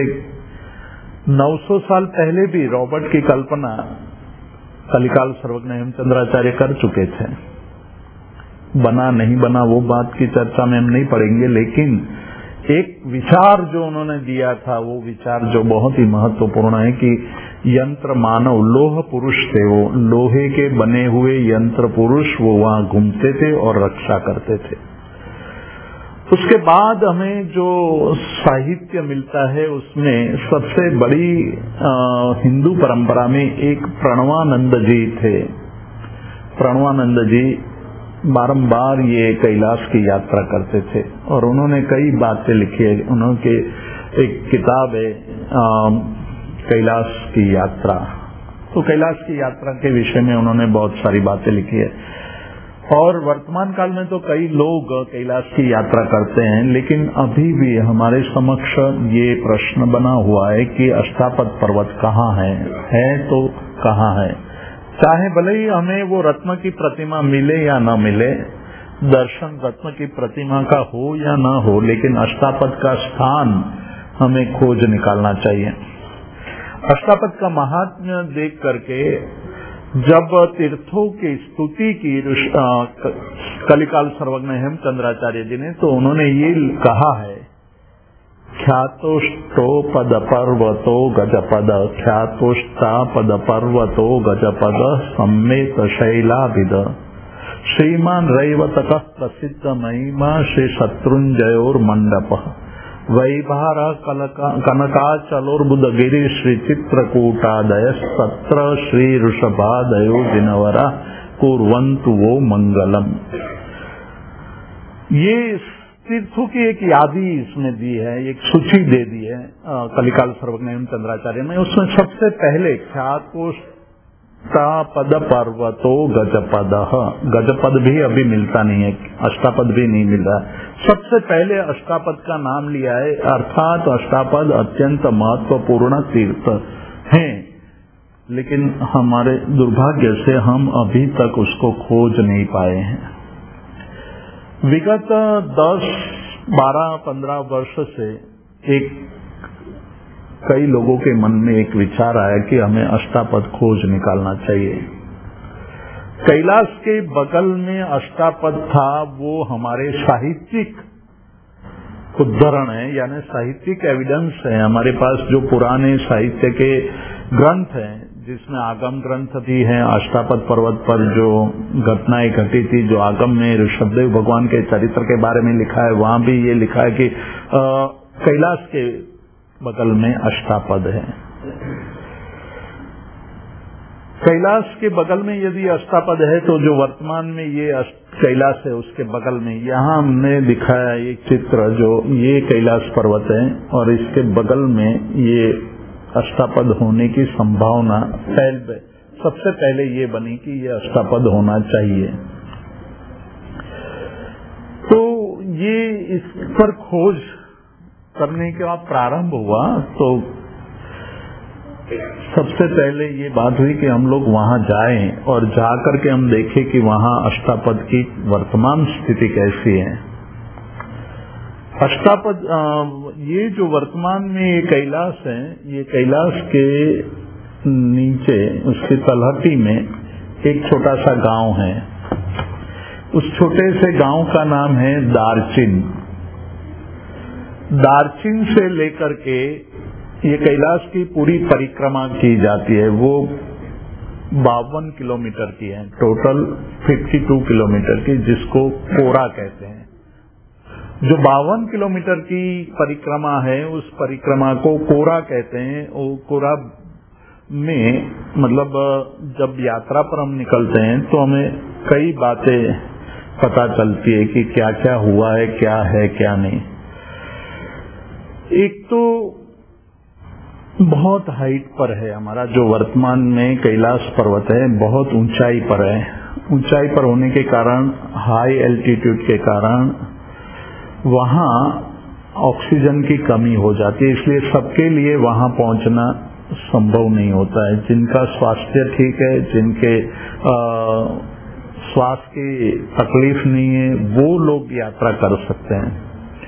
नौ सौ साल पहले भी रॉबर्ट की कल्पना कलिकाल सर्वज्ञ हेमचंद्राचार्य कर चुके थे। बना नहीं बना वो बात की चर्चा में हम नहीं पड़ेंगे, लेकिन एक विचार जो उन्होंने दिया था वो विचार जो बहुत ही महत्वपूर्ण है कि यंत्र मानव, लोह पुरुष थे वो, लोहे के बने हुए यंत्र पुरुष वो वहां घूमते थे और रक्षा करते थे। उसके बाद हमें जो साहित्य मिलता है उसमें सबसे बड़ी आ, हिंदू परंपरा में एक प्रणवानंद जी थे। प्रणवानंद जी बारंबार ये कैलाश की यात्रा करते थे और उन्होंने कई बातें लिखी है। उन्होंने एक किताब है कैलाश की यात्रा, तो कैलाश की यात्रा के विषय में उन्होंने बहुत सारी बातें लिखी है। और वर्तमान काल में तो कई लोग कैलाश की यात्रा करते हैं, लेकिन अभी भी हमारे समक्ष ये प्रश्न बना हुआ है कि अष्टापद पर्वत कहाँ है, है तो कहाँ है। चाहे भले ही हमें वो रत्न की प्रतिमा मिले या न मिले, दर्शन रत्न की प्रतिमा का हो या न हो, लेकिन अष्टापद का स्थान हमें खोज निकालना चाहिए। अष्टापद का महात्म्य देख करके जब तीर्थों की स्तुति की कलिकाल सर्वज्ञ हेमचंद्राचार्य जी ने, तो उन्होंने ये कहा है, ख्यातोष्टो पद पर्वतो गजपद, ख्यातोष्टा पद पर्वतो गजपद, सम्मेत शैलाभिद, श्रीमान रैवतक प्रसिद्ध महिमा श्री शत्रुंजयोर मंडप, वैभार कनकाचलोर्बुदगिरी श्री चित्रकूटादय, सत्र श्री ऋषभादयो जिनवरा कुर्वन्तु वो मंगलम। ये तीर्थों की एक यादी इसमें दी है, एक सूची दे दी है कलिकाल सर्वज्ञ हेमचंद्राचार्य ने। उसमें सबसे पहले ख्यातोष्टा पद पर्वतो गजपद, गजपद भी अभी मिलता नहीं है, अष्टापद भी नहीं मिल रहा है। सबसे पहले अष्टापद का नाम लिया है, अर्थात अष्टापद अत्यंत महत्वपूर्ण तीर्थ हैं, लेकिन हमारे दुर्भाग्य से हम अभी तक उसको खोज नहीं पाए हैं। विगत दस बारह पंद्रह वर्ष से एक कई लोगों के मन में एक विचार आया कि हमें अष्टापद खोज निकालना चाहिए। कैलाश के बगल में अष्टापद था, वो हमारे साहित्यिक उद्धरण है, यानी साहित्यिक एविडेंस है। हमारे पास जो पुराने साहित्य के ग्रंथ हैं, जिसमें आगम ग्रंथ भी हैं, अष्टापद पर्वत पर जो घटनाएं घटी थी, जो आगम में ऋषभदेव भगवान के चरित्र के बारे में लिखा है, वहां भी ये लिखा है कि कैलाश के बगल में अष्टापद है। कैलाश के बगल में यदि अष्टापद है तो जो वर्तमान में ये कैलाश है उसके बगल में। यहाँ हमने दिखाया एक चित्र, जो ये कैलाश पर्वत है और इसके बगल में ये अष्टापद होने की संभावना पहले सबसे पहले ये बनी कि ये अष्टापद होना चाहिए। तो ये इस पर खोज करने के बाद प्रारंभ हुआ, तो सबसे पहले ये बात हुई कि हम लोग वहां जाएं और जाकर के हम देखें कि वहां अष्टापद की वर्तमान स्थिति कैसी है। अष्टापद ये जो वर्तमान में ये कैलाश है, ये कैलाश के नीचे उसकी तलहटी में एक छोटा सा गांव है। उस छोटे से गांव का नाम है दारचिन। दारचिन से लेकर के ये कैलाश की पूरी परिक्रमा की जाती है। वो बावन किलोमीटर की है, टोटल बावन किलोमीटर की, जिसको कोरा कहते हैं। जो बावन किलोमीटर की परिक्रमा है, उस परिक्रमा को कोरा कहते हैं। वो कोरा में मतलब जब यात्रा पर हम निकलते हैं तो हमें कई बातें पता चलती है कि क्या क्या हुआ है, क्या है, क्या नहीं। एक तो बहुत हाइट पर है हमारा जो वर्तमान में कैलाश पर्वत है, बहुत ऊंचाई पर है। ऊंचाई पर होने के कारण, हाई एल्टीट्यूड के कारण वहां ऑक्सीजन की कमी हो जाती है, इसलिए सबके लिए वहां पहुंचना संभव नहीं होता है। जिनका स्वास्थ्य ठीक है, जिनके श्वास की तकलीफ नहीं है, वो लोग यात्रा कर सकते हैं।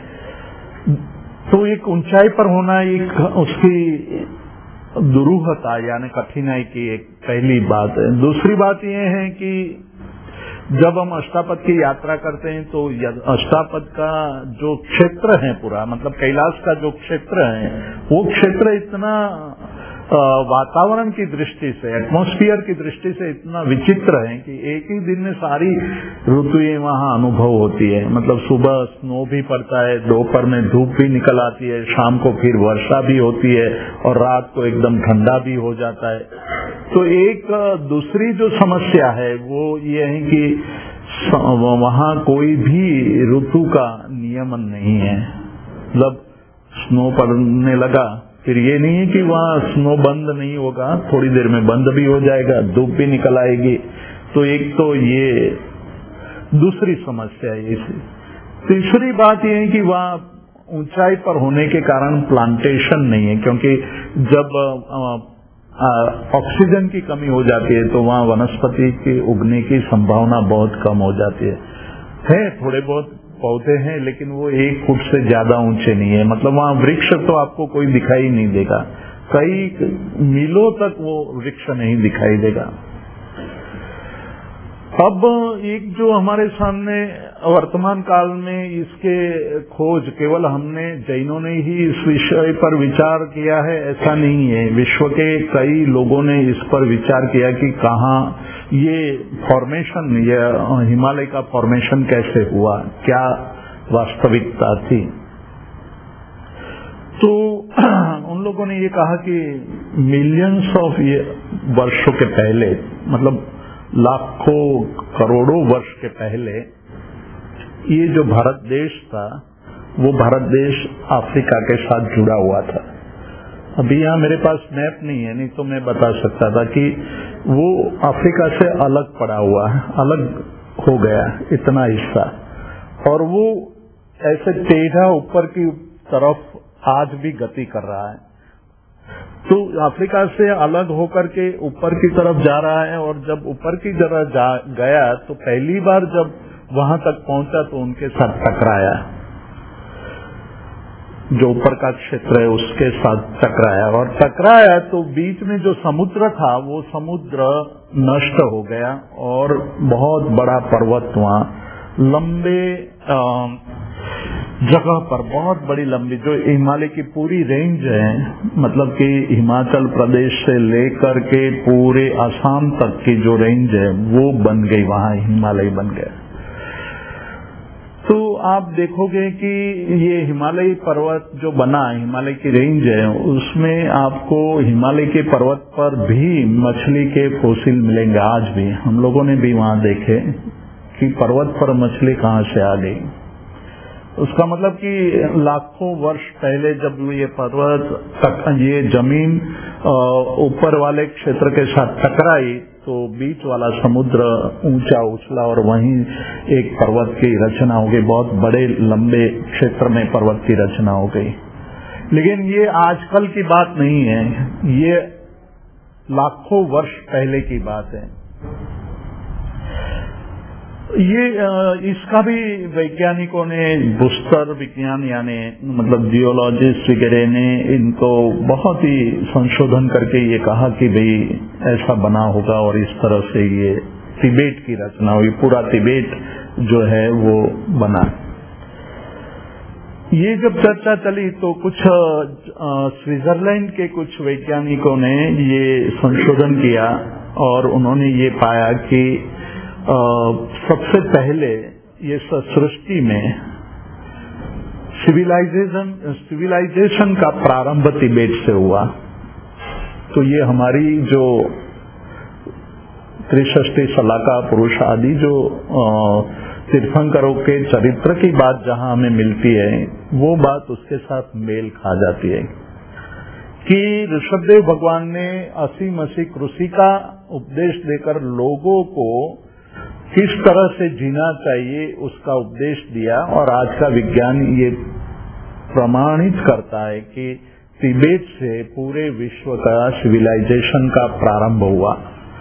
तो एक ऊंचाई पर होना एक उसकी दुरूहता यानी कठिनाई की एक पहली बात है। दूसरी बात यह है कि जब हम अष्टापद की यात्रा करते हैं तो अष्टापद का जो क्षेत्र है पूरा, मतलब कैलाश का जो क्षेत्र है, वो क्षेत्र इतना वातावरण की दृष्टि से, एटमॉस्फेयर की दृष्टि से इतना विचित्र है कि एक ही दिन में सारी ऋतुएं वहां अनुभव होती है। मतलब सुबह स्नो भी पड़ता है, दोपहर में धूप भी निकल आती है, शाम को फिर वर्षा भी होती है और रात को एकदम ठंडा भी हो जाता है। तो एक दूसरी जो समस्या है वो ये है कि वहां कोई भी ऋतु का नियमन नहीं है। मतलब स्नो पड़ने लगा, फिर ये नहीं है कि वहां स्नो बंद नहीं होगा, थोड़ी देर में बंद भी हो जाएगा, धूप भी निकल आएगी। तो एक तो ये दूसरी समस्या है। तीसरी बात ये है कि वहां ऊंचाई पर होने के कारण प्लांटेशन नहीं है, क्योंकि जब ऑक्सीजन की कमी हो जाती है तो वहां वनस्पति के उगने की संभावना बहुत कम हो जाती है। है थोड़े बहुत पौधे हैं, लेकिन वो एक फुट से ज्यादा ऊंचे नहीं है। मतलब वहां वृक्ष तो आपको कोई दिखाई नहीं देगा, कई मीलों तक वो वृक्ष नहीं दिखाई देगा। अब एक जो हमारे सामने वर्तमान काल में इसके खोज केवल हमने जैनों ने ही इस विषय पर विचार किया है ऐसा नहीं है। विश्व के कई लोगों ने इस पर विचार किया कि कहाँ ये फॉर्मेशन, ये हिमालय का फॉर्मेशन कैसे हुआ, क्या वास्तविकता थी। तो उन लोगों ने ये कहा कि मिलियंस ऑफ ये वर्षों के पहले, मतलब लाखों करोड़ों वर्ष के पहले, ये जो भारत देश था वो भारत देश अफ्रीका के साथ जुड़ा हुआ था। अभी यहाँ मेरे पास मैप नहीं है, नहीं तो मैं बता सकता था कि वो अफ्रीका से अलग पड़ा हुआ है, अलग हो गया इतना हिस्सा, और वो ऐसे टेढ़ा ऊपर की तरफ आज भी गति कर रहा है। तो अफ्रीका से अलग होकर के ऊपर की तरफ जा रहा है, और जब ऊपर की तरफ गया तो पहली बार जब वहां तक पहुंचा तो उनके साथ टकराया, जो ऊपर का क्षेत्र है उसके साथ टकराया, और टकराया तो बीच में जो समुद्र था वो समुद्र नष्ट हो गया, और बहुत बड़ा पर्वत वहां लंबे जगह पर, बहुत बड़ी लंबी, जो हिमालय की पूरी रेंज है, मतलब कि हिमाचल प्रदेश से लेकर के पूरे असम तक की जो रेंज है वो बन गई, वहां हिमालय बन गया। तो आप देखोगे कि ये हिमालय पर्वत जो बना, हिमालय की रेंज है, उसमें आपको हिमालय के पर्वत पर भी मछली के फोसिल मिलेंगे। आज भी हम लोगों ने भी वहां देखे कि पर्वत पर मछली कहाँ से आ गई। उसका मतलब कि लाखों वर्ष पहले जब ये पर्वत तक ये जमीन ऊपर वाले क्षेत्र के साथ टकराई तो बीच वाला समुद्र ऊंचा उछला और वहीं एक पर्वत की रचना हो गई। बहुत बड़े लंबे क्षेत्र में पर्वत की रचना हो गई। लेकिन ये आजकल की बात नहीं है, ये लाखों वर्ष पहले की बात है। ये इसका भी वैज्ञानिकों ने, भूस्तर विज्ञान यानी मतलब जियोलॉजिस्ट वगैरह ने इनको बहुत ही संशोधन करके ये कहा कि भाई ऐसा बना होगा और इस तरह से ये तिबेट की रचना हुई, पूरा तिबेट जो है वो बना। ये जब चर्चा चली तो कुछ स्विट्जरलैंड के कुछ वैज्ञानिकों ने ये संशोधन किया और उन्होंने ये पाया कि Uh, सबसे पहले ये सृष्टि में सिविलाइजेशन सिविलाइजेशन का प्रारंभ तिबेट से हुआ। तो ये हमारी जो त्रिषष्टि शलाका पुरुष आदि जो तीर्थंकरों के चरित्र की बात जहां हमें मिलती है वो बात उसके साथ मेल खा जाती है कि ऋषभदेव भगवान ने असी मसी कृषि का उपदेश देकर लोगों को किस तरह से जीना चाहिए उसका उपदेश दिया। और आज का विज्ञान ये प्रमाणित करता है कि तिबेट से पूरे विश्व का सिविलाइजेशन का प्रारंभ हुआ।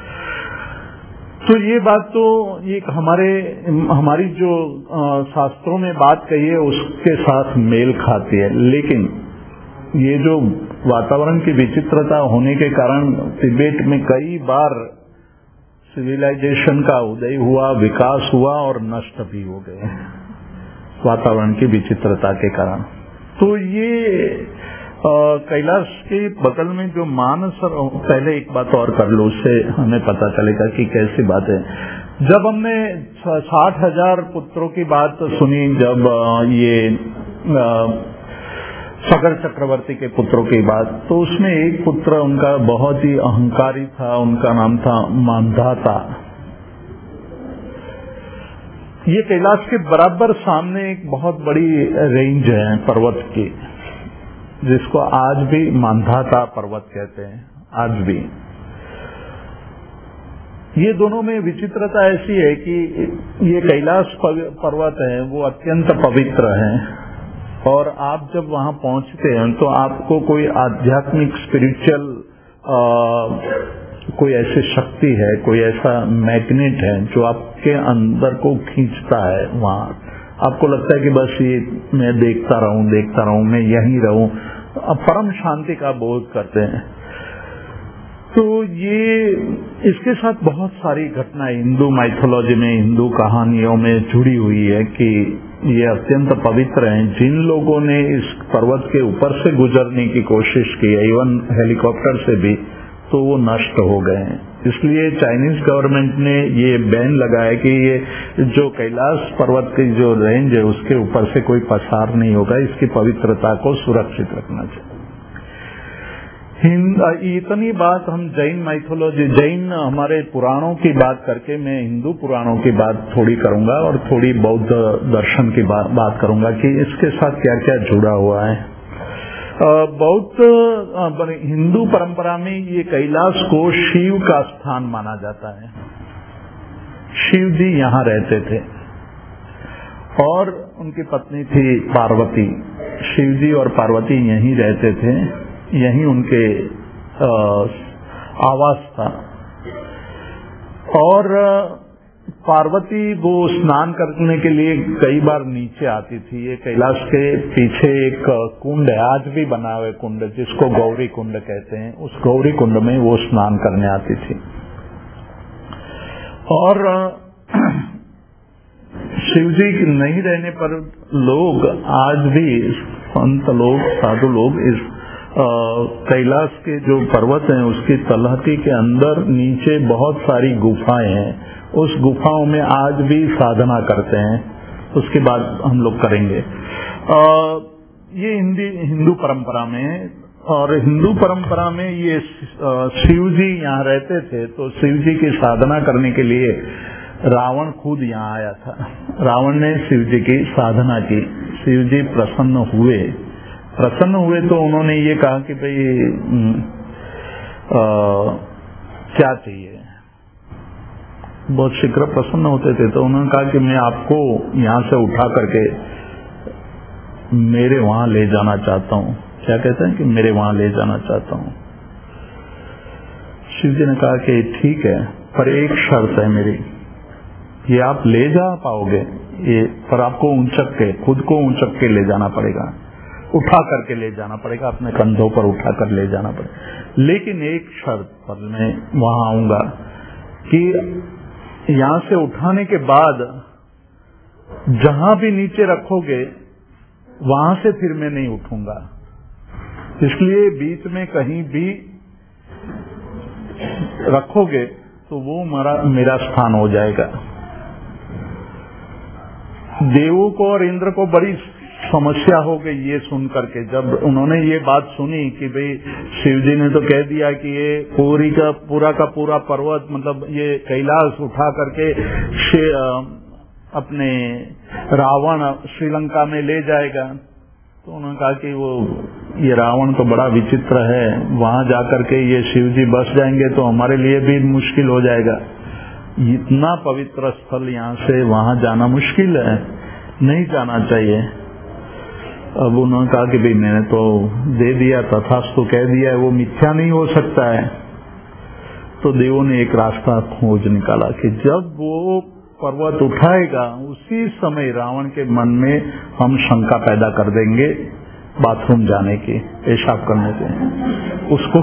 तो ये बात तो एक हमारे हमारी जो शास्त्रों में बात कही है उसके साथ मेल खाती है। लेकिन ये जो वातावरण की विचित्रता होने के कारण तिबेट में कई बार सिविलाइजेशन का उदय हुआ, विकास हुआ और नष्ट भी हो गए वातावरण की विचित्रता के कारण। तो ये कैलाश के बगल में जो मानसर, पहले एक बात और कर लो उससे हमें पता चलेगा कि कैसी बात है। जब हमने साठ हजार पुत्रों की बात सुनी, जब ये सगर चक्रवर्ती के पुत्रों की बात, तो उसमें एक पुत्र उनका बहुत ही अहंकारी था, उनका नाम था मांधाता। ये कैलाश के बराबर सामने एक बहुत बड़ी रेंज है पर्वत की, जिसको आज भी मांधाता पर्वत कहते हैं, आज भी। ये दोनों में विचित्रता ऐसी है कि ये कैलाश पर्वत है वो अत्यंत पवित्र है और आप जब वहां पहुंचते हैं तो आपको कोई आध्यात्मिक स्पिरिचुअल कोई ऐसी शक्ति है, कोई ऐसा मैग्नेट है जो आपके अंदर को खींचता है। वहां आपको लगता है कि बस ये मैं देखता रहूं देखता रहूं मैं यहीं रहूं, परम शांति का बोध करते हैं। तो ये इसके साथ बहुत सारी घटनाएं हिंदू माइथोलॉजी में, हिंदू कहानियों में जुड़ी हुई है कि ये अत्यंत पवित्र हैं। जिन लोगों ने इस पर्वत के ऊपर से गुजरने की कोशिश की, इवन हेलीकॉप्टर से भी, तो वो नष्ट हो गए हैं। इसलिए चाइनीज गवर्नमेंट ने ये बैन लगाया कि ये जो कैलाश पर्वत की जो रेंज है उसके ऊपर से कोई पसार नहीं होगा, इसकी पवित्रता को सुरक्षित रखना चाहिए। इतनी बात हम जैन माइथोलॉजी, जैन हमारे पुराणों की बात करके मैं हिंदू पुराणों की बात थोड़ी करूंगा और थोड़ी बौद्ध दर्शन की बात, बात करूंगा कि इसके साथ क्या क्या जुड़ा हुआ है। बौद्ध हिंदू परंपरा में ये कैलाश को शिव का स्थान माना जाता है। शिव जी यहाँ रहते थे और उनकी पत्नी थी पार्वती। शिव जी और पार्वती यहीं रहते थे, यहीं उनके आवास था। और पार्वती वो स्नान करने के लिए कई बार नीचे आती थी। ये कैलाश के पीछे एक कुंड है, आज भी बना हुआ कुंड, जिसको गौरी कुंड कहते हैं। उस गौरी कुंड में वो स्नान करने आती थी। और शिवजी नहीं रहने पर लोग आज भी, संत लोग, साधु लोग इस कैलाश के जो पर्वत हैं उसकी तलहटी के अंदर नीचे बहुत सारी गुफाएं हैं, उस गुफाओं में आज भी साधना करते हैं। उसके बाद हम लोग करेंगे। आ, ये हिंदी हिंदू परंपरा में, और हिंदू परंपरा में ये शिव जी यहाँ रहते थे, तो शिव जी की साधना करने के लिए रावण खुद यहाँ आया था। रावण ने शिव जी की साधना की, शिव जी प्रसन्न हुए। प्रसन्न हुए तो उन्होंने ये कहा कि भाई आ, क्या चाहिए। बहुत शीघ्र प्रसन्न होते थे, तो उन्होंने कहा कि मैं आपको यहाँ से उठा करके मेरे वहां ले जाना चाहता हूँ। क्या कहते हैं कि मेरे वहां ले जाना चाहता हूँ। शिव जी ने कहा कि ठीक है, पर एक शर्त है मेरी, ये आप ले जा पाओगे ये, पर आपको ऊंचक के, खुद को ऊंचक के ले जाना पड़ेगा, उठा करके ले जाना पड़ेगा, अपने कंधों पर उठा कर ले जाना पड़ेगा। लेकिन एक शर्त पर मैं वहां आऊंगा कि यहां से उठाने के बाद जहां भी नीचे रखोगे वहां से फिर मैं नहीं उठूंगा, इसलिए बीच में कहीं भी रखोगे तो वो मेरा मेरा स्थान हो जाएगा। देवों को और इंद्र को बड़ी समस्या हो गई ये सुन करके। जब उन्होंने ये बात सुनी कि भाई शिव जी ने तो कह दिया कि ये पूरी का पूरा का पूरा पर्वत, मतलब ये कैलाश उठा करके अपने रावण श्रीलंका में ले जाएगा, तो उन्होंने कहा कि वो ये रावण तो बड़ा विचित्र है, वहां जाकर के ये शिव जी बस जाएंगे तो हमारे लिए भी मुश्किल हो जाएगा। इतना पवित्र स्थल यहाँ से वहां जाना मुश्किल है, नहीं जाना चाहिए। अब उन्होंने कहा कि भाई मैंने तो दे दिया, तथास्तु कह दिया है, वो मिथ्या नहीं हो सकता है। तो देवों ने एक रास्ता खोज निकाला कि जब वो पर्वत उठाएगा उसी समय रावण के मन में हम शंका पैदा कर देंगे बाथरूम जाने की, पेशाब करने की। उसको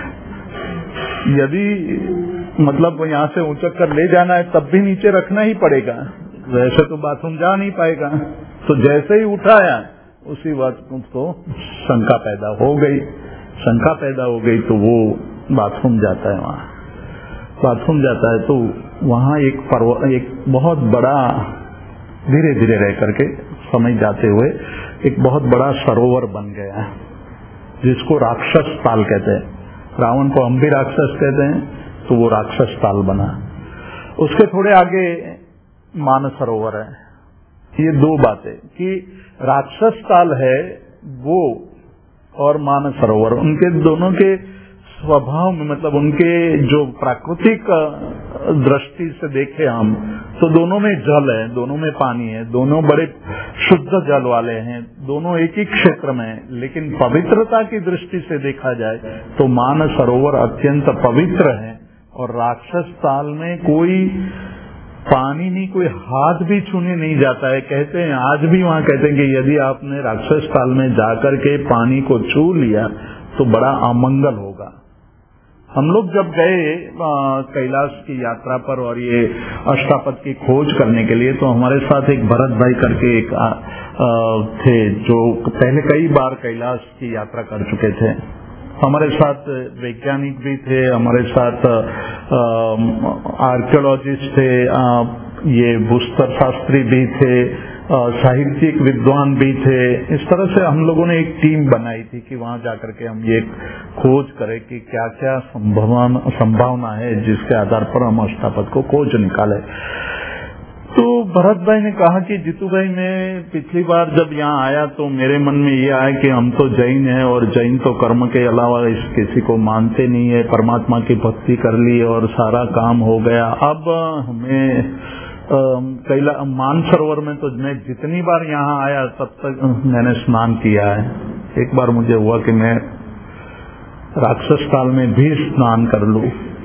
यदि मतलब यहाँ से ऊंचक कर ले जाना है तब भी नीचे रखना ही पड़ेगा, वैसे तो बाथरूम जा नहीं पाएगा। तो जैसे ही उठाया उसी वक्त उसको शंका पैदा हो गई। शंका पैदा हो गई तो वो बाथरूम जाता है, वहाँ बाथरूम जाता है तो वहाँ एक पर्वत, एक बहुत बड़ा, धीरे धीरे रह करके समय जाते हुए एक बहुत बड़ा सरोवर बन गया, जिसको राक्षस ताल कहते हैं। रावण को हम भी राक्षस कहते हैं, तो वो राक्षस ताल बना। उसके थोड़े आगे मानसरोवर है। ये दो बातें कि राक्षस ताल है वो और मानसरोवर, उनके दोनों के स्वभाव में, मतलब उनके जो प्राकृतिक दृष्टि से देखे हम तो दोनों में जल है, दोनों में पानी है, दोनों बड़े शुद्ध जल वाले हैं, दोनों एक ही क्षेत्र में हैं। लेकिन पवित्रता की दृष्टि से देखा जाए तो मानसरोवर अत्यंत पवित्र है और राक्षस ताल में कोई पानी नहीं, कोई हाथ भी छूने नहीं जाता है। कहते हैं, आज भी वहाँ कहते हैं कि यदि आपने राक्षस ताल में जाकर के पानी को छू लिया तो बड़ा अमंगल होगा। हम लोग जब गए कैलाश की यात्रा पर और ये अष्टापद की खोज करने के लिए, तो हमारे साथ एक भरत भाई करके एक आ, आ, थे जो पहले कई बार कैलाश की यात्रा कर चुके थे। हमारे साथ वैज्ञानिक भी थे, हमारे साथ आर्कियोलॉजिस्ट थे, आ, ये भूस्तर शास्त्री भी थे, साहित्यिक विद्वान भी थे। इस तरह से हम लोगों ने एक टीम बनाई थी कि वहां जाकर के हम ये खोज करें कि क्या क्या संभावना संभावना है, जिसके आधार पर हम अष्टापद को खोज निकाले। तो भरत भाई ने कहा कि जीतू भाई, मैं पिछली बार जब यहाँ आया तो मेरे मन में ये आया कि हम तो जैन हैं और जैन तो कर्म के अलावा इस किसी को मानते नहीं है, परमात्मा की भक्ति कर ली और सारा काम हो गया। अब हमें कैला मानसरोवर में तो मैं जितनी बार यहाँ आया तब तक मैंने स्नान किया है। एक बार मुझे हुआ कि मैं राक्षस ताल में भी स्नान कर लूं,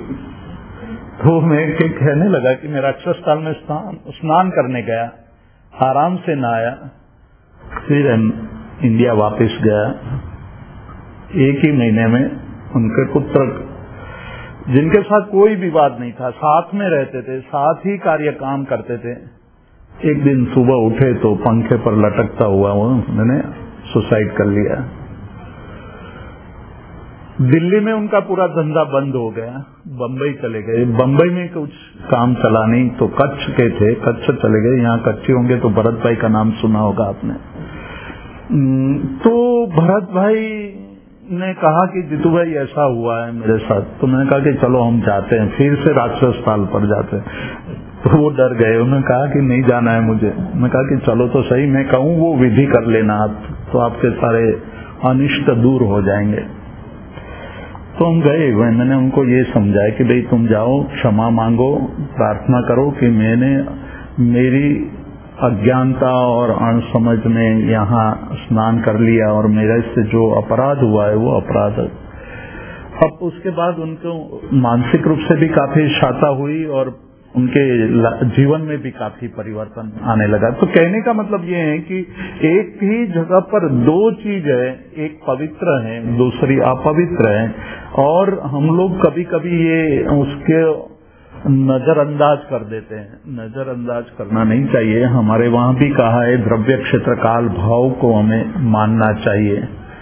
तो मैं कहने लगा कि मैं राक्षस ताल में स्नान स्नान करने गया, आराम से नहाया, फिर इंडिया वापस गया। एक ही महीने में उनके पुत्र, जिनके साथ कोई विवाद नहीं था, साथ में रहते थे, साथ ही कार्य काम करते थे, एक दिन सुबह उठे तो पंखे पर लटकता हुआ उन्होंने सुसाइड कर लिया। दिल्ली में उनका पूरा धंधा बंद हो गया, बम्बई चले गए। बम्बई में कुछ काम चला नहीं तो कच्छ के थे, कच्छ चले गए। यहाँ कच्ची होंगे तो भरत भाई का नाम सुना होगा आपने। तो भरत भाई ने कहा कि जीतू भाई ऐसा हुआ है मेरे साथ, तो मैंने कहा कि चलो हम जाते हैं, फिर से राक्षस ताल पर जाते हैं। तो वो डर गए, उन्होंने कहा कि नहीं जाना है मुझे। मैं कहा कि चलो तो सही, मैं कहूँ वो विधि कर लेना आप, तो आपके सारे अनिष्ट दूर हो जाएंगे। तो हम गए, मैंने उनको ये समझाया कि भाई तुम जाओ, क्षमा मांगो, प्रार्थना करो कि मैंने मेरी अज्ञानता और अणसमझ में यहाँ स्नान कर लिया और मेरा इससे जो अपराध हुआ है वो अपराध। अब उसके बाद उनको मानसिक रूप से भी काफी शांता हुई और उनके जीवन में भी काफी परिवर्तन आने लगा। तो कहने का मतलब ये है कि एक ही जगह पर दो चीज है, एक पवित्र है, दूसरी अपवित्र है, और हम लोग कभी कभी ये उसके नजरअंदाज कर देते हैं। नजरअंदाज करना नहीं चाहिए। हमारे वहां भी कहा है द्रव्य क्षेत्र काल भाव को हमें मानना चाहिए।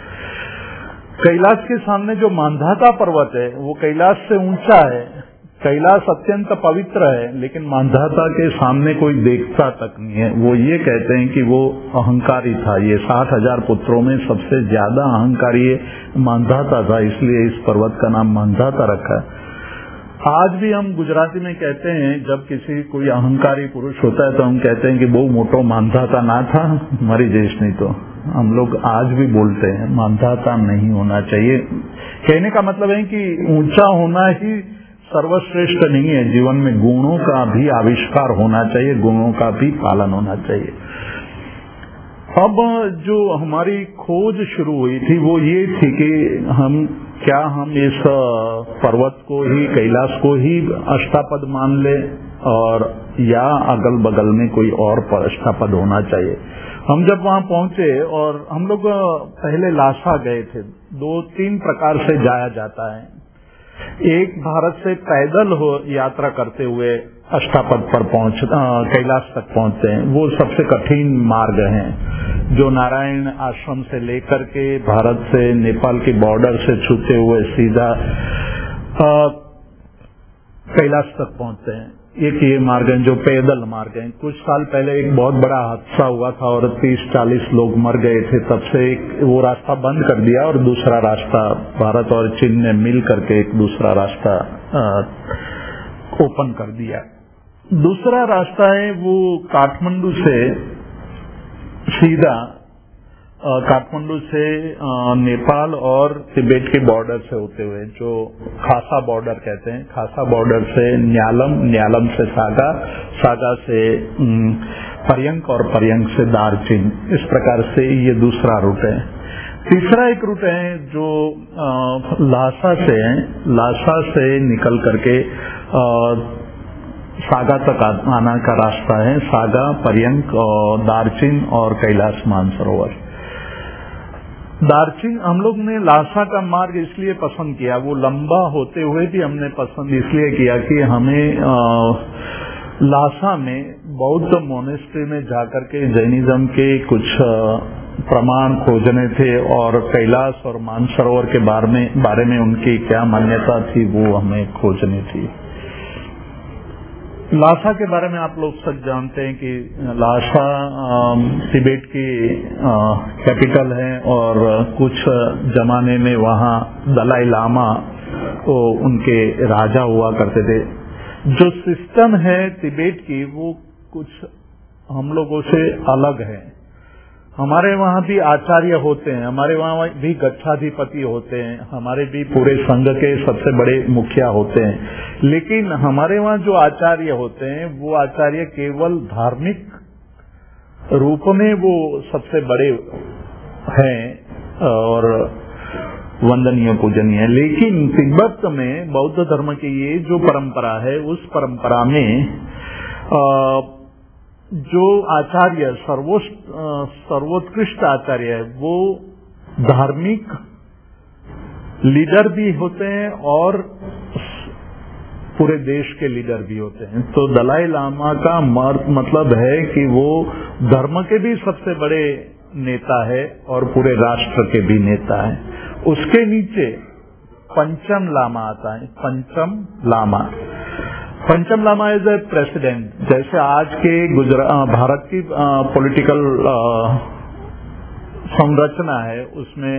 कैलाश के सामने जो मांधाता पर्वत है वो कैलाश से ऊंचा है। कैलाश अत्यंत पवित्र है, लेकिन मांधाता के सामने कोई देखता तक नहीं है। वो ये कहते हैं कि वो अहंकारी था। ये साठ हजार पुत्रों में सबसे ज्यादा अहंकारी मांधाता था, इसलिए इस पर्वत का नाम मांधाता रखा है। आज भी हम गुजराती में कहते हैं, जब किसी कोई अहंकारी पुरुष होता है तो हम कहते हैं कि बहु मोटो मांधाता ना था, मरी जैस नहीं। तो हम लोग आज भी बोलते हैं मांधाता नहीं होना चाहिए। कहने का मतलब है कि ऊंचा होना ही सर्वश्रेष्ठ नहीं है। जीवन में गुणों का भी आविष्कार होना चाहिए, गुणों का भी पालन होना चाहिए। अब जो हमारी खोज शुरू हुई थी वो ये थी कि हम क्या हम इस पर्वत को ही, कैलाश को ही अष्टापद मान ले, और या अगल बगल में कोई और अष्टापद होना चाहिए। हम जब वहां पहुंचे, और हम लोग पहले लासा गए थे। दो तीन प्रकार से जाया जाता है। एक भारत से पैदल हो यात्रा करते हुए अष्टापद पर पहुंच कैलाश तक पहुंचते हैं, वो सबसे कठिन मार्ग है, जो नारायण आश्रम से लेकर के भारत से नेपाल की बॉर्डर से छूते हुए सीधा कैलाश तक पहुंचते हैं। एक ये मार्ग है जो पैदल मार्ग है। कुछ साल पहले एक बहुत बड़ा हादसा हुआ था और तीस चालीस लोग मर गए थे। तब से एक वो रास्ता बंद कर दिया और दूसरा रास्ता भारत और चीन ने मिल करके एक दूसरा रास्ता ओपन कर दिया। दूसरा रास्ता है वो काठमांडू से सीधा काठमांडू से नेपाल और तिब्बत के बॉर्डर से होते हुए, जो खासा बॉर्डर कहते हैं, खासा बॉर्डर से न्यालम, न्यालम से सागा, सागा से पर्यंक और पर्यंक से दार्जिलिंग। इस प्रकार से ये दूसरा रूट है। तीसरा एक रूट है जो लासा से है, लासा से निकल करके सागा तक आना का रास्ता है। सागा, पर्यंक और दार्जिलिंग और कैलाश मानसरोवर। दार्जिलिंग हम लोग ने लासा का मार्ग इसलिए पसंद किया, वो लंबा होते हुए भी हमने पसंद इसलिए किया कि हमें आ, लासा में बौद्ध मोनेस्ट्री में जाकर के जैनिज्म के कुछ प्रमाण खोजने थे और कैलाश और मानसरोवर के बारे में बारे में उनकी क्या मान्यता थी वो हमें खोजनी थी। लासा के बारे में आप लोग सब जानते हैं कि लासा तिब्बत की कैपिटल है और कुछ जमाने में वहाँ दलाई लामा वो उनके राजा हुआ करते थे। जो सिस्टम है तिब्बत की वो कुछ हम लोगों से अलग है। हमारे वहाँ भी आचार्य होते हैं, हमारे वहाँ भी गच्छाधिपति होते हैं, हमारे भी पूरे संघ के सबसे बड़े मुखिया होते हैं, लेकिन हमारे वहाँ जो आचार्य होते हैं वो आचार्य केवल धार्मिक रूप में वो सबसे बड़े हैं और वंदनीय पूजनीय। लेकिन तिब्बत में बौद्ध धर्म की ये जो परंपरा है, उस परंपरा में आ, जो आचार्य सर्वोत्कृष्ट आचार्य है वो धार्मिक लीडर भी होते हैं और पूरे देश के लीडर भी होते हैं। तो दलाई लामा का मतलब है कि वो धर्म के भी सबसे बड़े नेता है और पूरे राष्ट्र के भी नेता है। उसके नीचे पंचम लामा आता है। पंचम लामा पंचम लामा इज ए प्रेसिडेंट। जैसे आज के गुजरात भारत की पॉलिटिकल संरचना है उसमें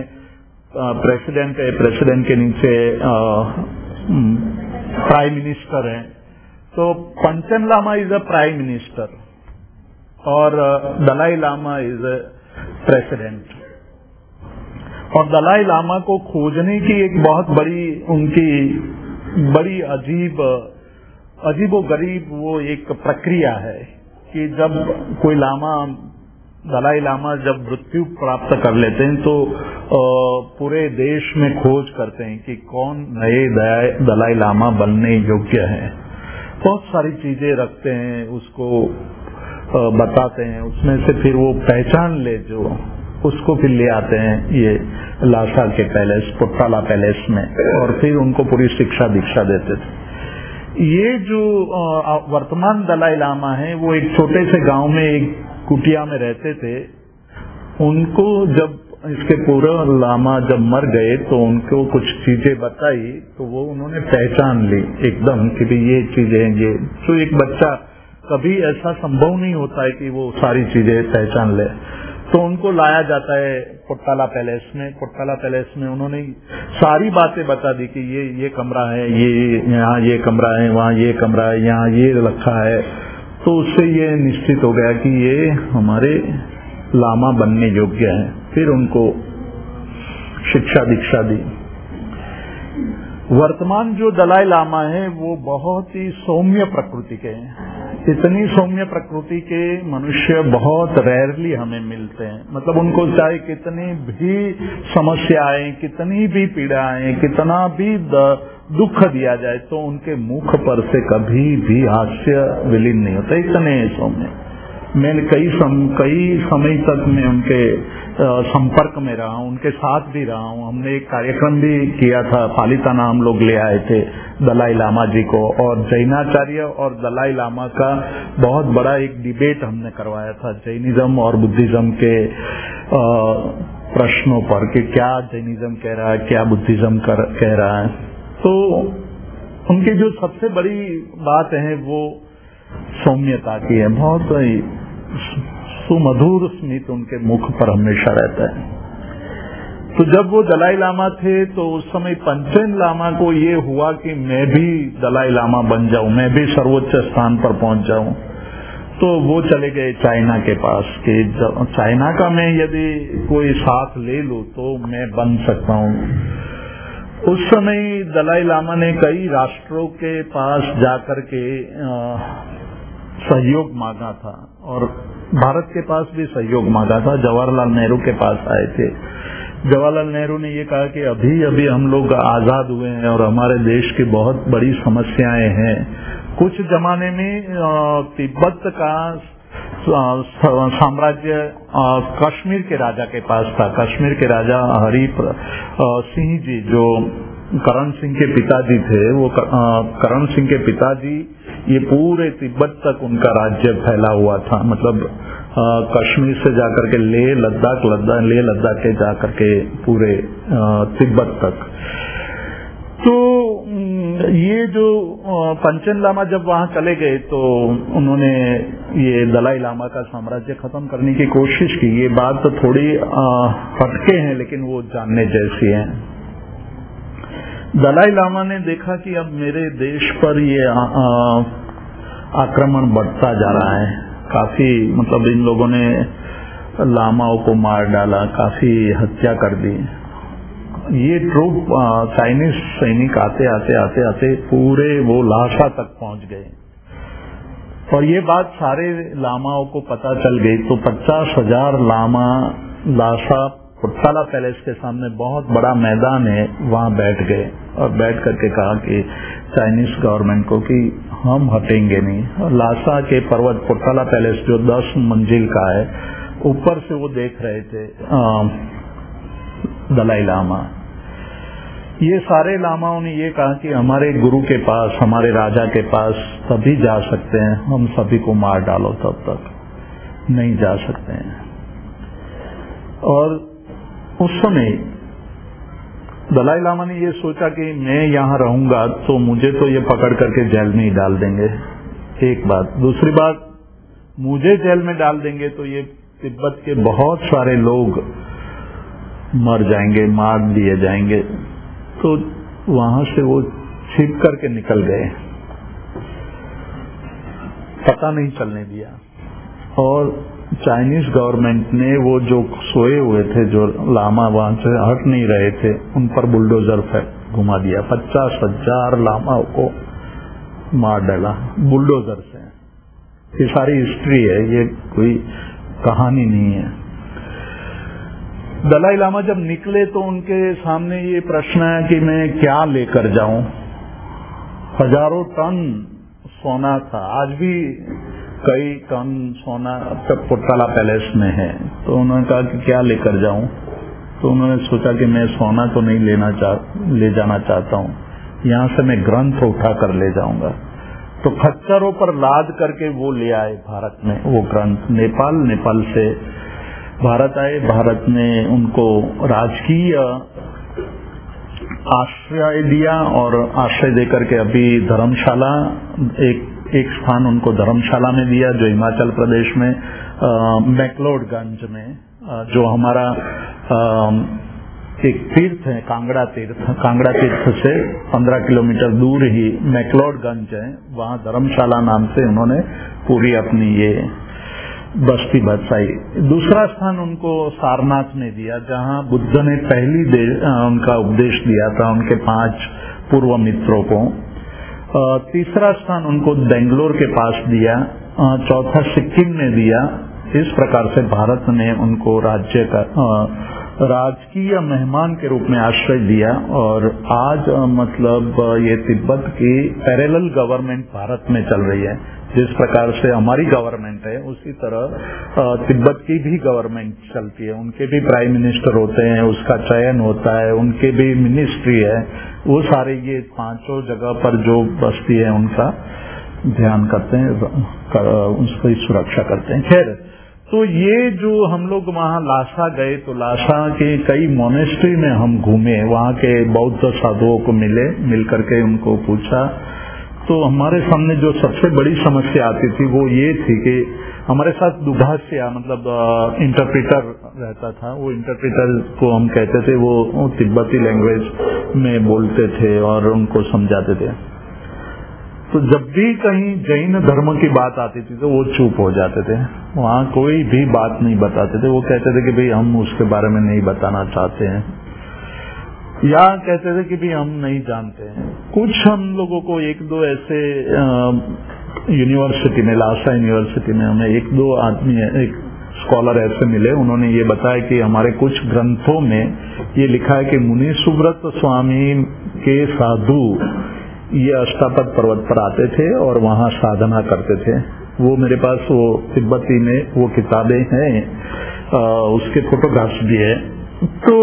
प्रेसिडेंट है, प्रेसिडेंट के नीचे प्राइम मिनिस्टर है, तो Panchen Lama is a prime minister और Dalai Lama is a president. और दलाई लामा को खोजने की एक बहुत बड़ी उनकी बड़ी अजीब अजीबो गरीब वो एक प्रक्रिया है कि जब कोई लामा दलाई लामा जब मृत्यु प्राप्त कर लेते हैं तो पूरे देश में खोज करते हैं कि कौन नए दलाई लामा बनने योग्य है। बहुत सारी चीजें रखते हैं, उसको बताते हैं, उसमें से फिर वो पहचान ले जो उसको फिर ले आते हैं ये लासा के पैलेस, पोट्टाला पैलेस में, और फिर उनको पूरी शिक्षा दीक्षा देते थे। ये जो वर्तमान दलाई लामा है वो एक छोटे से गांव में एक कुटिया में रहते थे। उनको जब इसके पूरा लामा जब मर गए तो उनको कुछ चीजें बताई तो वो उन्होंने पहचान ली एकदम कि भी ये चीजें ये। तो एक बच्चा कभी ऐसा संभव नहीं होता है कि वो सारी चीजें पहचान ले। तो उनको लाया जाता है पोट्टाला पैलेस में। पोट्टाला पैलेस में उन्होंने सारी बातें बता दी कि ये ये कमरा है, ये यहाँ ये कमरा है, वहाँ ये कमरा है, यहाँ ये रखा है। तो उससे ये निश्चित हो गया कि ये हमारे लामा बनने योग्य है। फिर उनको शिक्षा दीक्षा दी। वर्तमान जो दलाई लामा है वो बहुत ही सौम्य प्रकृति के हैं। इतनी सौम्य प्रकृति के मनुष्य बहुत रेयरली हमें मिलते हैं। मतलब उनको चाहे कितनी भी समस्याएं, कितनी भी पीड़ाएं, कितना भी दुख दिया जाए तो उनके मुख पर से कभी भी हास्य विलीन नहीं होता, इतने सौम्य। मैंने कई सम, कई समय तक मैं उनके आ, संपर्क में रहा हूं, उनके साथ भी रहा हूं। हमने एक कार्यक्रम भी किया था, पालिताना हम लोग ले आए थे दलाई लामा जी को, और जैनाचार्य और दलाई लामा का बहुत बड़ा एक डिबेट हमने करवाया था जैनिज्म और बुद्धिज्म के आ, प्रश्नों पर कि क्या जैनिज्म कह रहा है, क्या बुद्धिज्म कह रहा है। तो उनकी जो सबसे बड़ी बात है वो सौम्यता की है। बहुत सुमधुर स्मित उनके मुख पर हमेशा रहता है। तो जब वो दलाई लामा थे तो उस समय पंचन लामा को ये हुआ कि मैं भी दलाई लामा बन जाऊं, मैं भी सर्वोच्च स्थान पर पहुंच जाऊं। तो वो चले गए चाइना के पास कि चाइना का मैं यदि कोई साथ ले लूं तो मैं बन सकता हूं। उस समय दलाई लामा ने कई राष्ट्रों के पास जाकर के सहयोग मांगा था और भारत के पास भी सहयोग मांगा था। जवाहरलाल नेहरू के पास आए थे। जवाहरलाल नेहरू ने ये कहा कि अभी अभी हम लोग आजाद हुए हैं और हमारे देश की बहुत बड़ी समस्याएं हैं। कुछ जमाने में तिब्बत का साम्राज्य कश्मीर के राजा के पास था। कश्मीर के राजा हरि सिंह जी जो करण सिंह के पिताजी थे, वो करण सिंह के पिताजी ये पूरे तिब्बत तक उनका राज्य फैला हुआ था। मतलब आ, कश्मीर से जाकर के ले लद्दाख लद्दाख ले लद्दाख के जाकर के पूरे तिब्बत तक। तो ये जो पंचन लामा जब वहां चले गए तो उन्होंने ये दलाई लामा का साम्राज्य खत्म करने की कोशिश की। ये बात तो थोड़ी हटके हैं लेकिन वो जानने जैसी है। दलाई लामा ने देखा कि अब मेरे देश पर ये आक्रमण बढ़ता जा रहा है। काफी मतलब इन लोगों ने लामाओं को मार डाला, काफी हत्या कर दी। ये ट्रूप चाइनीज सैनिक आते आते आते आते पूरे वो लासा तक पहुंच गए और ये बात सारे लामाओं को पता चल गई। तो पचास हजार लामा लासा पोट्टाला पैलेस के सामने बहुत बड़ा मैदान है, वहां बैठ गए और बैठ करके कहा कि चाइनीज गवर्नमेंट को कि हम हटेंगे नहीं। और लासा के पर्वत पोट्टाला पैलेस जो दस मंजिल का है, ऊपर से वो देख रहे थे दलाई लामा। ये सारे लामाओं ने ये कहा कि हमारे गुरु के पास, हमारे राजा के पास तभी जा सकते हैं, हम सभी को मार डालो तब तक नहीं जा सकते हैं। और उस समय दलाई लामा ने ये सोचा कि मैं यहाँ रहूंगा तो मुझे तो ये पकड़ करके जेल में ही डाल देंगे, एक बात। दूसरी बात, मुझे जेल में डाल देंगे तो ये तिब्बत के बहुत सारे लोग मर जाएंगे, मार दिए जाएंगे। तो वहां से वो छिप करके निकल गए पता नहीं चलने दिया। और चाइनीज गवर्नमेंट ने वो जो सोए हुए थे, जो लामा वहां से हट नहीं रहे थे, उन पर बुलडोजर घुमा दिया। पचास हजार लामाओं को मार डाला बुलडोजर से। ये सारी हिस्ट्री है, ये कोई कहानी नहीं है। दलाई लामा जब निकले तो उनके सामने ये प्रश्न है कि मैं क्या लेकर जाऊं। हजारों टन सोना था, आज भी कई टन सोना पुट्टाला पैलेस में है। तो उन्होंने कहा कि क्या लेकर जाऊं। तो उन्होंने सोचा कि मैं सोना तो नहीं लेना चाह ले जाना चाहता हूं, यहां से मैं ग्रंथ उठा कर ले जाऊंगा। तो खच्चरों पर लाद करके वो ले आए भारत में वो ग्रंथ। नेपाल नेपाल से भारत आए। भारत ने उनको राजकीय आश्रय दिया और आश्रय देकर के अभी धर्मशाला, एक एक स्थान उनको धर्मशाला में दिया जो हिमाचल प्रदेश में मैक्लोडगंज में, आ, जो हमारा आ, एक तीर्थ है कांगड़ा तीर्थ। कांगड़ा तीर्थ से पंद्रह किलोमीटर दूर ही मैक्लोडगंज है, वहां धर्मशाला नाम से उन्होंने पूरी अपनी ये बस्ती बसाई। दूसरा स्थान उनको सारनाथ ने दिया, जहां बुद्ध ने पहली दे, उनका उपदेश दिया था उनके पांच पूर्व मित्रों को। तीसरा स्थान उनको बेंगलोर के पास दिया। चौथा सिक्किम ने दिया। इस प्रकार से भारत ने उनको राज्य का राजकीय मेहमान के रूप में आश्रय दिया। और आज मतलब ये तिब्बत की पैरेलल गवर्नमेंट भारत में चल रही है। जिस प्रकार से हमारी गवर्नमेंट है उसी तरह तिब्बत की भी गवर्नमेंट चलती है। उनके भी प्राइम मिनिस्टर होते हैं, उसका चयन होता है, उनके भी मिनिस्ट्री है। वो सारे ये पांचों जगह पर जो बस्ती है उनका ध्यान करते हैं, कर, उसकी सुरक्षा करते हैं। खैर, तो ये जो हम लोग वहाँ लासा गए तो लासा के कई मोनेस्ट्री में हम घूमे, वहाँ के बौद्ध साधुओं को मिले, मिलकर के उनको पूछा। तो हमारे सामने जो सबसे बड़ी समस्या आती थी वो ये थी कि हमारे साथ दुभाषिया मतलब इंटरप्रेटर रहता था। वो इंटरप्रेटर को हम कहते थे, वो, वो तिब्बती लैंग्वेज में बोलते थे और उनको समझाते थे। तो जब भी कहीं जैन धर्म की बात आती थी तो वो चुप हो जाते थे, वहाँ कोई भी बात नहीं बताते थे। वो कहते थे कि भाई हम उसके बारे में नहीं बताना चाहते हैं, या कहते थे कि भाई हम नहीं जानते हैं। कुछ हम लोगों को एक दो ऐसे यूनिवर्सिटी में, लासा यूनिवर्सिटी में हमें एक दो आदमी, एक स्कॉलर ऐसे मिले, उन्होंने ये बताया कि हमारे कुछ ग्रंथों में ये लिखा है कि मुनि सुब्रत स्वामी के साधु ये अष्टापद पर्वत पर आते थे और वहाँ साधना करते थे। वो मेरे पास वो तिब्बती में वो किताबें हैं, उसके फोटोग्राफ्स भी है। तो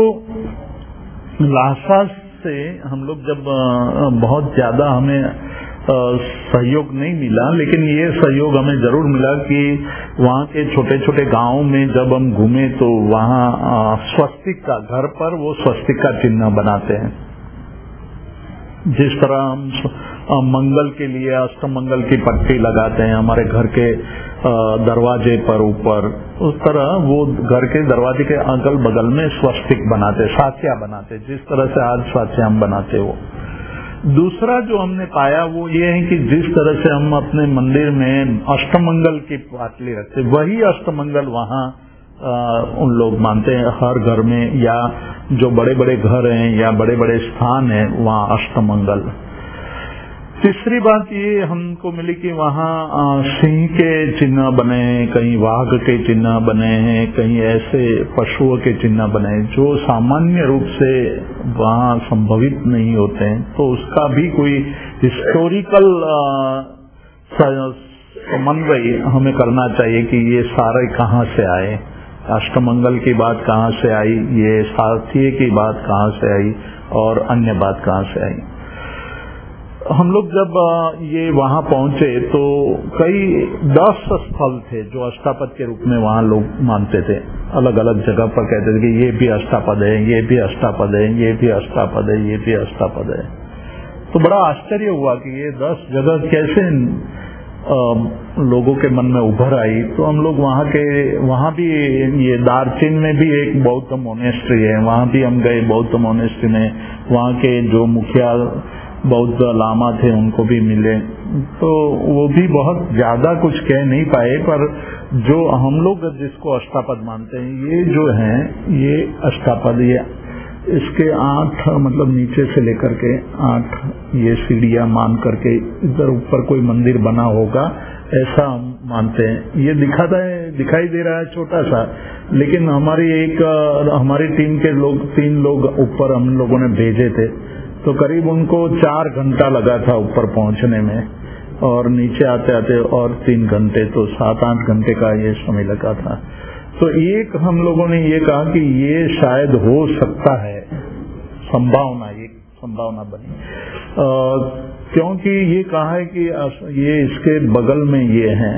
लासा से हम लोग जब बहुत ज्यादा हमें सहयोग नहीं मिला, लेकिन ये सहयोग हमें जरूर मिला कि वहाँ के छोटे छोटे गांवों में जब हम घूमे तो वहाँ स्वस्तिक का, घर पर वो स्वस्तिक का चिन्ह बनाते हैं। जिस तरह हम मंगल के लिए अष्टमंगल की पट्टी लगाते हैं हमारे घर के दरवाजे पर ऊपर, उस तरह वो घर के दरवाजे के अगल बगल में स्वस्तिक बनाते, साथिया बनाते, जिस तरह से आज साथिया हम बनाते हो। दूसरा जो हमने पाया वो ये है कि जिस तरह से हम अपने मंदिर में अष्टमंगल की पाटली रखते, वही अष्टमंगल वहाँ उन लोग मानते हैं हर घर में, या जो बड़े बड़े घर हैं या बड़े बड़े स्थान हैं वहाँ अष्टमंगल। तीसरी बात ये हमको मिली कि वहाँ सिंह के चिन्ह बने, कहीं वाघ के चिन्ह बने हैं, कहीं ऐसे पशुओं के चिन्ह बने जो सामान्य रूप से वहाँ संभवित नहीं होते हैं। तो उसका भी कोई हिस्टोरिकल समन्वय हमें करना चाहिए कि ये सारे कहाँ से आए, अष्टमंगल की बात कहाँ से आई, ये साथिये की बात कहाँ से आई और अन्य बात कहाँ से आई। हम लोग जब ये वहाँ पहुंचे तो कई दस स्थल थे जो अष्टापद के रूप में वहाँ लोग मानते थे। अलग अलग जगह पर कहते थे कि ये भी अष्टापद है, ये भी अष्टापद है, ये भी अष्टापद है, ये भी अष्टापद है। तो बड़ा आश्चर्य हुआ कि ये दस जगह कैसे आ, लोगों के मन में उभर आई। तो हम लोग वहाँ के वहाँ भी ये दार्जिलिंग में भी एक बौद्ध मोनेस्ट्री है, वहाँ भी हम गए बौद्ध मोनेस्ट्री में। वहाँ के जो मुखिया बौद्ध लामा थे उनको भी मिले, तो वो भी बहुत ज्यादा कुछ कह नहीं पाए, पर जो हम लोग जिसको अष्टापद मानते हैं ये जो है ये अष्टापद, ये इसके आठ मतलब नीचे से लेकर के आठ ये सीढ़ियां मान करके इधर ऊपर कोई मंदिर बना होगा ऐसा हम मानते हैं। ये दिखाता है दिखाई दे रहा है छोटा सा, लेकिन हमारी एक हमारी टीम के लोग तीन लोग ऊपर हम लोगों ने भेजे थे, तो करीब उनको चार घंटा लगा था ऊपर पहुंचने में, और नीचे आते आते और तीन घंटे, तो सात आठ घंटे का ये समय लगा था। तो एक हम लोगों ने ये कहा कि ये शायद हो सकता है, संभावना एक संभावना बनी, आ, क्योंकि ये कहा है कि ये इसके बगल में ये है,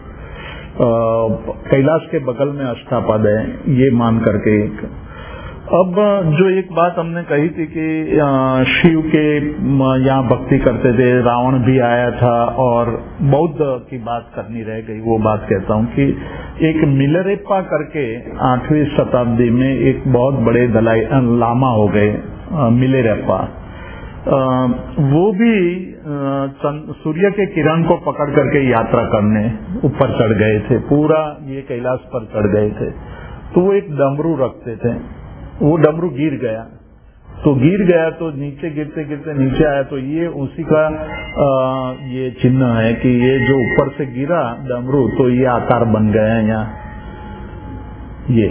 कैलाश के बगल में अष्टापद है, ये मान करके एक। अब जो एक बात हमने कही थी कि शिव के यहाँ भक्ति करते थे, रावण भी आया था, और बौद्ध की बात करनी रह गई, वो बात कहता हूँ कि एक मिलरेप्पा करके आठवीं शताब्दी में एक बहुत बड़े दलाई लामा हो गए, मिलरेप्पा, वो भी सूर्य के किरण को पकड़ करके यात्रा करने ऊपर चढ़ गए थे, पूरा ये कैलाश पर चढ़ गए थे। तो वो एक डमरू रखते थे, वो डमरू गिर गया, तो गिर गया तो नीचे गिरते गिरते नीचे आया, तो ये उसी का आ, ये चिन्ह है कि ये जो ऊपर से गिरा डमरू, तो ये आकार बन गया है यहाँ। ये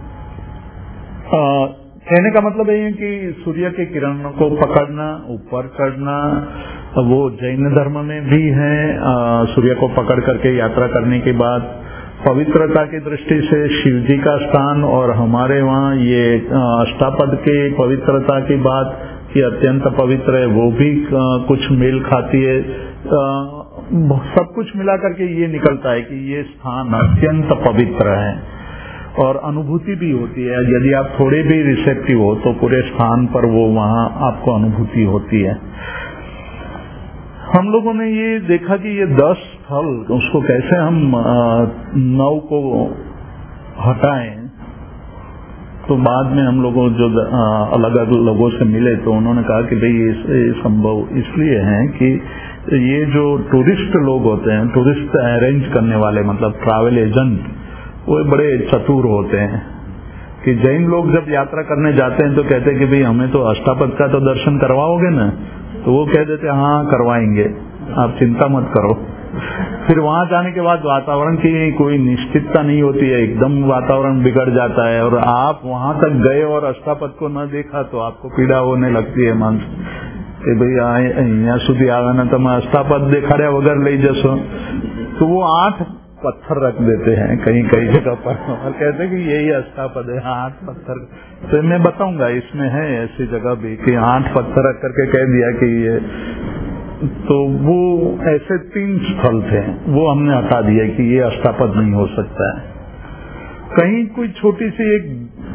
आ, कहने का मतलब ये है कि सूर्य के किरण को पकड़ना, ऊपर चढ़ना, वो जैन धर्म में भी है। आ, सूर्य को पकड़ करके यात्रा करने के बाद पवित्रता की दृष्टि से शिव जी का स्थान, और हमारे वहाँ ये अष्टापद के पवित्रता की बात कि अत्यंत पवित्र है, वो भी कुछ मेल खाती है। सब कुछ मिला करके ये निकलता है कि ये स्थान अत्यंत पवित्र है, और अनुभूति भी होती है। यदि आप थोड़े भी रिसेप्टिव हो तो पूरे स्थान पर वो वहाँ आपको अनुभूति होती है। हम लोगों ने ये देखा कि ये दस फल, उसको कैसे हम नौ को हटाएं, तो बाद में हम लोगों जो अलग अलग लोगों से मिले तो उन्होंने कहा कि भाई ये संभव इसलिए है कि ये जो टूरिस्ट लोग होते हैं, टूरिस्ट अरेंज करने वाले मतलब ट्रैवल एजेंट, वो बड़े चतुर होते हैं कि जैन लोग जब यात्रा करने जाते हैं तो कहते हैं कि भाई हमें तो अष्टापद का तो दर्शन करवाओगे ना, तो वो कह देते हाँ करवाएंगे, आप चिंता मत करो। फिर वहां जाने के बाद वातावरण की कोई निश्चितता नहीं होती है, एकदम वातावरण बिगड़ जाता है, और आप वहां तक गए और अष्टापद को न देखा तो आपको पीड़ा होने लगती है मन कि भाई यहाँ સુધી आवाना तो मैं अष्टापद देखाड्या वगैरह ले जसो, तो वो आठ पत्थर रख देते हैं कहीं कहीं जगह पर, और कहते हैं कि यही अष्टापद है, आठ पत्थर। तो मैं बताऊंगा इसमें है ऐसी जगह भी कि आठ पत्थर रख करके कह दिया कि ये, तो वो ऐसे तीन स्थल थे वो हमने हटा दिया कि ये अष्टापद नहीं हो सकता है। कहीं कोई छोटी सी एक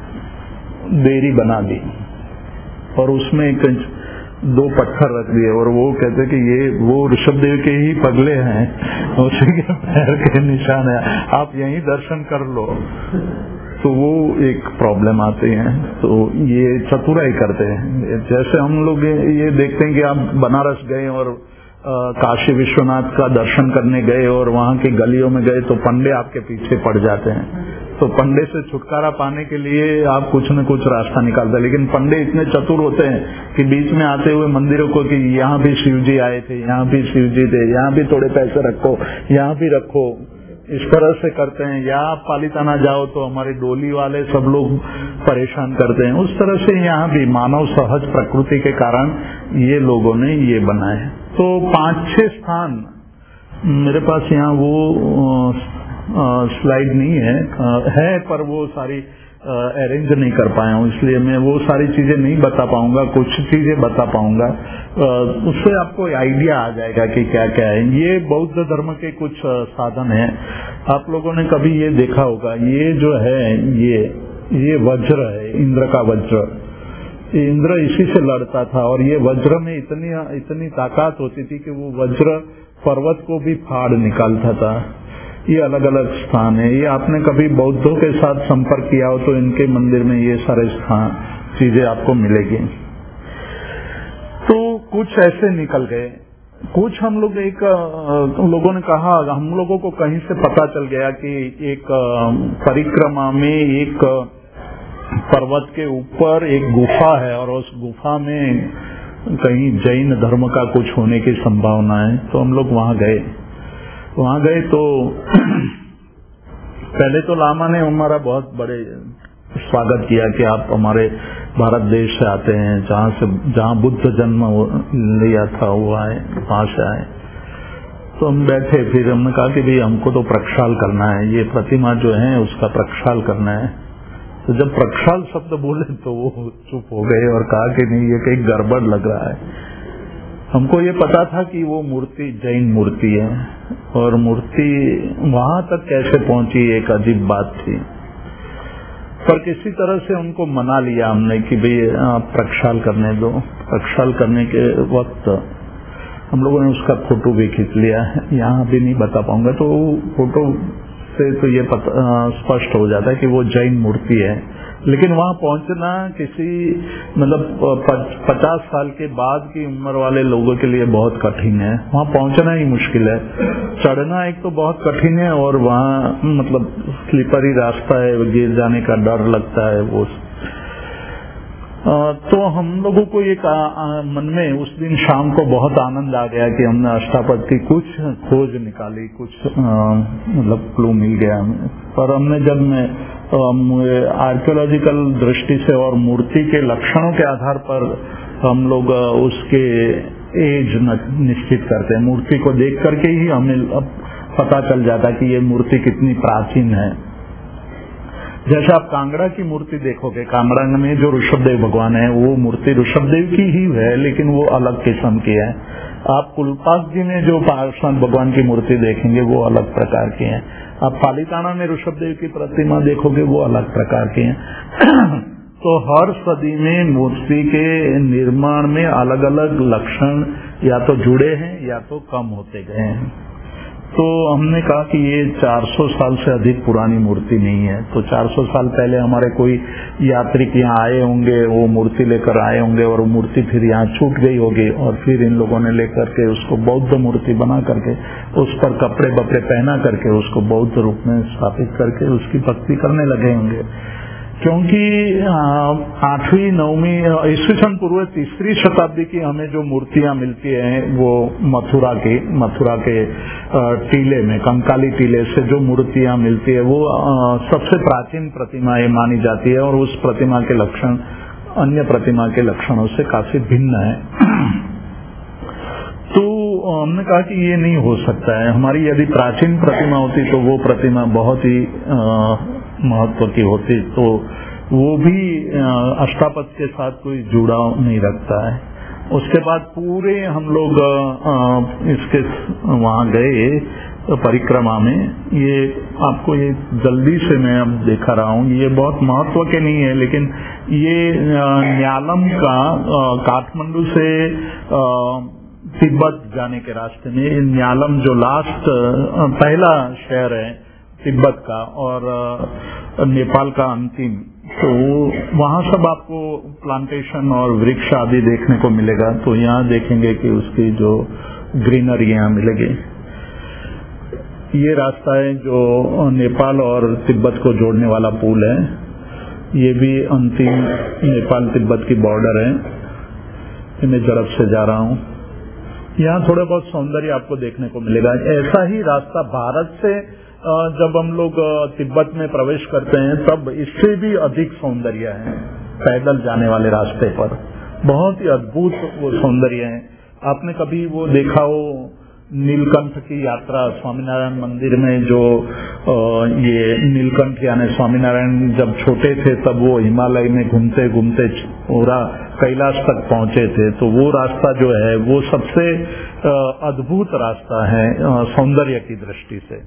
देरी बना दी और उसमें एक दो पत्थर रख दिए, और वो कहते कि ये वो ऋषभदेव के ही पगले हैं, उसी के पैर के निशान है, आप यहीं दर्शन कर लो। तो वो एक प्रॉब्लम आती है। तो ये चतुराई करते हैं, जैसे हम लोग ये देखते हैं कि आप बनारस गए और काशी विश्वनाथ का दर्शन करने गए और वहाँ की गलियों में गए तो पंडे आपके पीछे पड़ जाते हैं, तो पंडे से छुटकारा पाने के लिए आप कुछ न कुछ रास्ता निकालते हैं। लेकिन पंडे इतने चतुर होते हैं कि बीच में आते हुए मंदिरों को कि यहाँ भी शिव जी आए थे, यहाँ भी शिव जी थे, यहाँ भी थोड़े पैसे रखो, यहाँ भी रखो, इस तरह से करते हैं। या आप पालिताना जाओ तो हमारे डोली वाले सब लोग परेशान करते हैं। उस तरह से यहाँ भी मानव सहज प्रकृति के कारण ये लोगों ने ये बनाए। तो पांच छह स्थान मेरे पास यहाँ वो स्लाइड नहीं है, आ, है पर वो सारी अरेंज नहीं कर पाया हूँ, इसलिए मैं वो सारी चीजें नहीं बता पाऊंगा, कुछ चीजें बता पाऊंगा। उससे आपको आइडिया आ जाएगा कि क्या क्या है। ये बौद्ध धर्म के कुछ साधन हैं। आप लोगों ने कभी ये देखा होगा, ये जो है ये ये वज्र है, इंद्र का वज्र। इंद्र इसी से लड़ता था और ये वज्र में इतनी इतनी ताकत होती थी कि वो वज्र पर्वत को भी फाड़ निकालता था। ये अलग अलग स्थान है। ये आपने कभी बौद्धों के साथ संपर्क किया हो तो इनके मंदिर में ये सारे स्थान चीजें आपको मिलेगी। तो कुछ ऐसे निकल गए, कुछ हम लोग एक लोगों ने कहा, हम लोगों को कहीं से पता चल गया कि एक परिक्रमा में एक पर्वत के ऊपर एक गुफा है और उस गुफा में कहीं जैन धर्म का कुछ होने की संभावना है। तो हम लोग वहां गए वहां गए तो पहले तो लामा ने हमारा बहुत बड़े स्वागत किया कि आप हमारे भारत देश से आते हैं, जहाँ से जहाँ बुद्ध जन्म लिया था हुआ है, वहां से आए। तो हम बैठे, फिर हमने कहा कि भाई हमको तो प्रक्षाल करना है, ये प्रतिमा जो है उसका प्रक्षाल करना है। तो जब प्रक्षाल शब्द बोले तो वो चुप हो गए और कहा कि नहीं, ये कहीं गड़बड़ लग रहा है। हमको ये पता था कि वो मूर्ति जैन मूर्ति है और मूर्ति वहां तक कैसे पहुंची एक अजीब बात थी, पर किसी तरह से उनको मना लिया हमने कि भाई प्रक्षाल करने दो। प्रक्षाल करने के वक्त हम लोगों ने उसका फोटो भी खींच लिया है, यहाँ भी नहीं बता पाऊंगा। तो फोटो से तो ये पता स्पष्ट हो जाता है कि वो जैन मूर्ति है, लेकिन वहां पहुंचना किसी मतलब पचास साल के बाद की उम्र वाले लोगों के लिए बहुत कठिन है। वहां पहुंचना ही मुश्किल है, चढ़ना एक तो बहुत कठिन है और वहां मतलब स्लिपरी रास्ता है, गिर जाने का डर लगता है वो। तो हम लोगों को एक मन में उस दिन शाम को बहुत आनंद आ गया कि हमने अष्टापद की कुछ खोज निकाली, कुछ मतलब क्लू मिल गया हमें। पर हमने जब मैं आर्कियोलॉजिकल दृष्टि से और मूर्ति के लक्षणों के आधार पर हम लोग उसके एज निश्चित करते हैं। मूर्ति को देख करके ही हमें अब पता चल जाता है कि ये मूर्ति कितनी प्राचीन है। जैसे आप कांगड़ा की मूर्ति देखोगे, कांगड़ा में जो ऋषभदेव भगवान है वो मूर्ति ऋषभदेव की ही है, लेकिन वो अलग किस्म की है। आप कुलपाक जी में जो पार्श्वनाथ भगवान की मूर्ति देखेंगे वो अलग प्रकार की है। आप पालीताना में ऋषभदेव की प्रतिमा देखोगे वो अलग प्रकार की है। तो हर सदी में मूर्ति के निर्माण में अलग अलग लक्षण या तो जुड़े हैं या तो कम होते गए हैं। तो हमने कहा कि ये चार सौ साल से अधिक पुरानी मूर्ति नहीं है। तो चार सौ साल पहले हमारे कोई यात्रिक यहाँ आए होंगे, वो मूर्ति लेकर आए होंगे और वो मूर्ति फिर यहाँ छूट गई होगी और फिर इन लोगों ने लेकर के उसको बौद्ध मूर्ति बना करके उस पर कपड़े बपड़े पहना करके उसको बौद्ध रूप में स्थापित करके उसकी भक्ति करने लगे होंगे। क्योंकि आठवीं नौवीं ईस्वी सन पूर्व तीसरी शताब्दी की हमें जो मूर्तियां मिलती हैं वो मथुरा के मथुरा के टीले में, कंकाली टीले से जो मूर्तियां मिलती है वो सबसे प्राचीन प्रतिमा ये मानी जाती है और उस प्रतिमा के लक्षण अन्य प्रतिमा के लक्षणों से काफी भिन्न है। तो हमने कहा कि ये नहीं हो सकता है। हमारी यदि प्राचीन प्रतिमा होती तो वो प्रतिमा बहुत ही महत्व की होती, तो वो भी अष्टापद के साथ कोई जुड़ाव नहीं रखता है। उसके बाद पूरे हम लोग इसके वहां गए परिक्रमा में। ये आपको ये जल्दी से मैं अब दिखा रहा हूँ, ये बहुत महत्व के नहीं है, लेकिन ये न्यालम का काठमांडू से तिब्बत जाने के रास्ते में न्यालम जो लास्ट पहला शहर है तिब्बत का और नेपाल का अंतिम, तो वहाँ सब आपको प्लांटेशन और वृक्ष आदि देखने को मिलेगा। तो यहाँ देखेंगे कि उसकी जो ग्रीनरी यहाँ मिलेगी। ये रास्ता है जो नेपाल और तिब्बत को जोड़ने वाला पुल है। ये भी अंतिम नेपाल तिब्बत की बॉर्डर है। मैं जड़प से जा रहा हूँ। यहाँ थोड़ा बहुत सौंदर्य आपको देखने को मिलेगा। ऐसा ही रास्ता भारत से जब हम लोग तिब्बत में प्रवेश करते हैं तब इससे भी अधिक सौंदर्य है। पैदल जाने वाले रास्ते पर बहुत ही अद्भुत वो सौंदर्य है। आपने कभी वो देखा हो नीलकंठ की यात्रा स्वामीनारायण मंदिर में, जो ये नीलकंठ यानी स्वामीनारायण जब छोटे थे तब वो हिमालय में घूमते घूमते पूरा कैलाश तक पहुंचे थे। तो वो रास्ता जो है वो सबसे अद्भुत रास्ता है सौंदर्य की दृष्टि से।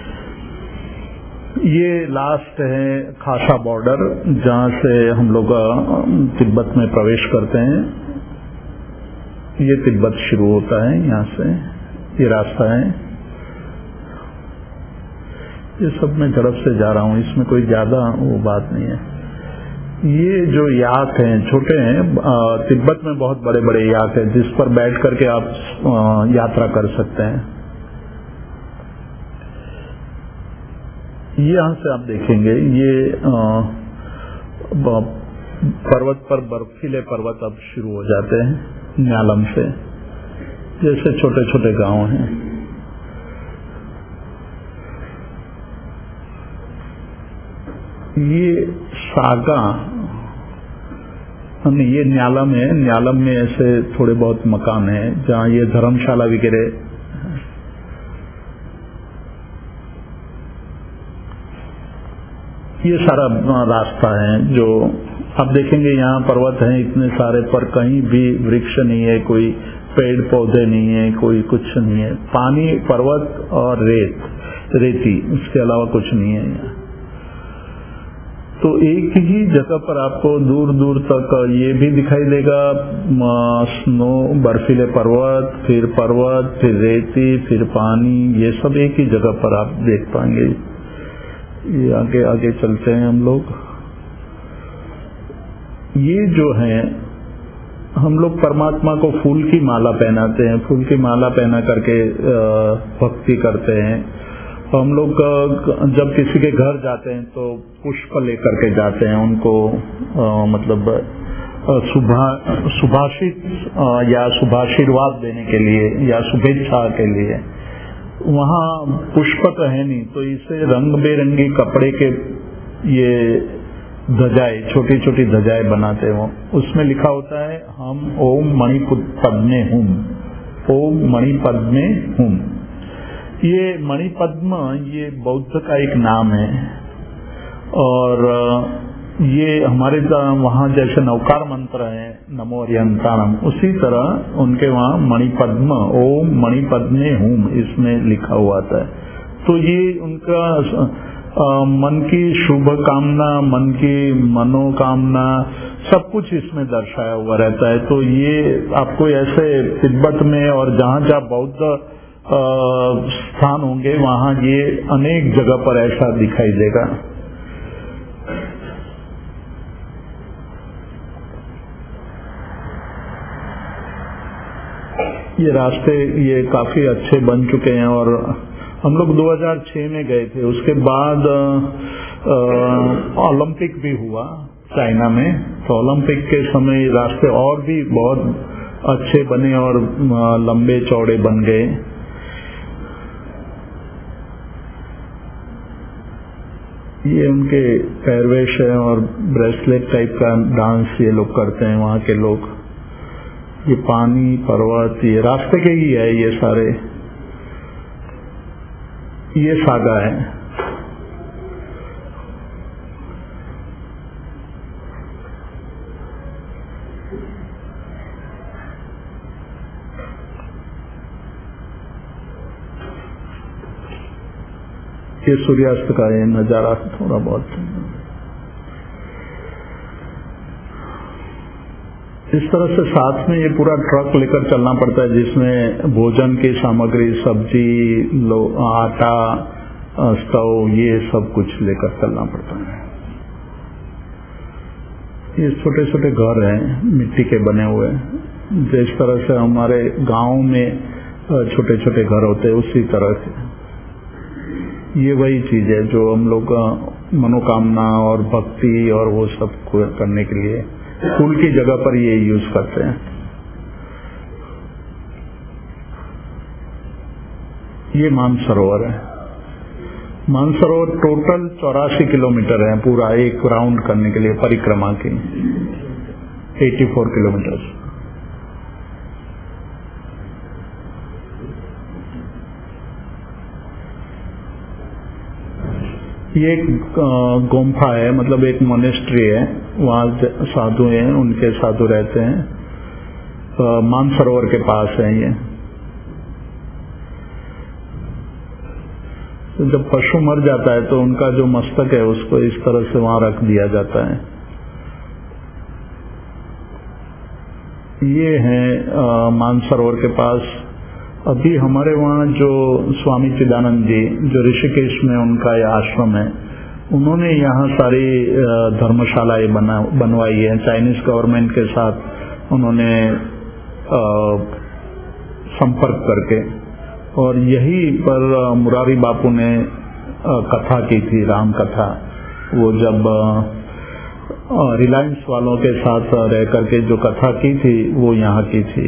ये लास्ट है खासा बॉर्डर, जहाँ से हम लोग तिब्बत में प्रवेश करते हैं। ये तिब्बत शुरू होता है, यहाँ से ये रास्ता है। ये सब मैं झड़प से जा रहा हूँ, इसमें कोई ज्यादा वो बात नहीं है। ये जो याक हैं छोटे हैं, तिब्बत में बहुत बड़े बड़े याक हैं जिस पर बैठ करके आप यात्रा कर सकते हैं। ये यहाँ से आप देखेंगे ये पर्वत पर बर्फीले पर्वत अब शुरू हो जाते हैं न्यालम से, जैसे छोटे छोटे गांव हैं। ये सागा ये न्यालम है। न्यालम में ऐसे थोड़े बहुत मकान हैं जहाँ ये धर्मशाला वगैरह। ये सारा रास्ता है जो आप देखेंगे। यहाँ पर्वत हैं इतने सारे, पर कहीं भी वृक्ष नहीं है, कोई पेड़ पौधे नहीं है, कोई कुछ नहीं है। पानी, पर्वत और रेत रेती, उसके अलावा कुछ नहीं है यहाँ। तो एक ही जगह पर आपको दूर दूर तक ये भी दिखाई देगा, स्नो, बर्फीले पर्वत, फिर पर्वत, फिर रेती, फिर पानी, ये सब एक ही जगह पर आप देख पाएंगे। ये आगे आगे चलते हैं हम लोग। ये जो है हम लोग परमात्मा को फूल की माला पहनाते हैं, फूल की माला पहना करके भक्ति करते हैं। हम लोग जब किसी के घर जाते हैं तो पुष्प लेकर के जाते हैं उनको, आ, मतलब सुभाषित या शुभाशीर्वाद देने के लिए या शुभेच्छा के लिए। वहाँ पुष्प तो है नहीं, तो इसे रंग बेरंगी कपड़े के ये ध्वजाएं, छोटी छोटी ध्वजाएं बनाते हैं। उसमें लिखा होता है हम ओम मणिपद्मे हुम, ओम मणिपद्मे हुम। ये मणिपद्म ये बौद्ध का एक नाम है, और ये हमारे वहाँ जैसे नवकार मंत्र है नमो अरिहंताणम, उसी तरह उनके वहाँ मणिपद्म, ओम मणिपद्मे हुम इसमें लिखा हुआ था। तो ये उनका आ, मन की शुभ कामना, मन की मनोकामना, सब कुछ इसमें दर्शाया हुआ रहता है। तो ये आपको ऐसे तिब्बत में और जहाँ जहाँ बौद्ध स्थान होंगे वहाँ ये अनेक जगह पर ऐसा दिखाई देगा। ये रास्ते ये काफी अच्छे बन चुके हैं, और हम लोग दो हज़ार छह में गए थे। उसके बाद ओलंपिक भी हुआ चाइना में, तो ओलंपिक के समय रास्ते और भी बहुत अच्छे बने और लंबे चौड़े बन गए। ये उनके पैरवेश है और ब्रेसलेट टाइप का डांस ये लोग करते हैं वहाँ के लोग। ये पानी, पर्वत, ये रास्ते के ही है ये सारे। ये सागा है। ये सूर्यास्त का ये नजारा थोड़ा बहुत इस तरह से साथ में ये पूरा ट्रक लेकर चलना पड़ता है, जिसमें भोजन की सामग्री, सब्जी, आटा, स्टोव, ये सब कुछ लेकर चलना पड़ता है। ये छोटे छोटे घर हैं मिट्टी के बने हुए, जिस तरह से हमारे गांव में छोटे छोटे घर होते हैं उसी तरह से ये वही चीज है जो हम लोग मनोकामना और भक्ति और वो सब करने के लिए फूल की जगह पर ये यूज करते हैं। ये मानसरोवर है। मानसरोवर टोटल चौरासी किलोमीटर है, पूरा एक राउंड करने के लिए परिक्रमा की चौरासी किलोमीटर। ये एक गुम्फा है, मतलब एक मोनेस्ट्री है, वहाँ साधु हैं, उनके साधु रहते हैं। मानसरोवर के पास है ये। तो जब पशु मर जाता है तो उनका जो मस्तक है उसको इस तरह से वहाँ रख दिया जाता है। ये है मानसरोवर के पास। अभी हमारे वहाँ जो स्वामी चिदानंद जी जो ऋषिकेश में उनका ये आश्रम है, उन्होंने यहाँ सारी धर्मशालाएं बना बनवाई है चाइनीज गवर्नमेंट के साथ उन्होंने संपर्क करके, और यही पर मुरारी बापू ने कथा की थी, राम कथा। वो जब रिलायंस वालों के साथ रह करके जो कथा की थी वो यहाँ की थी।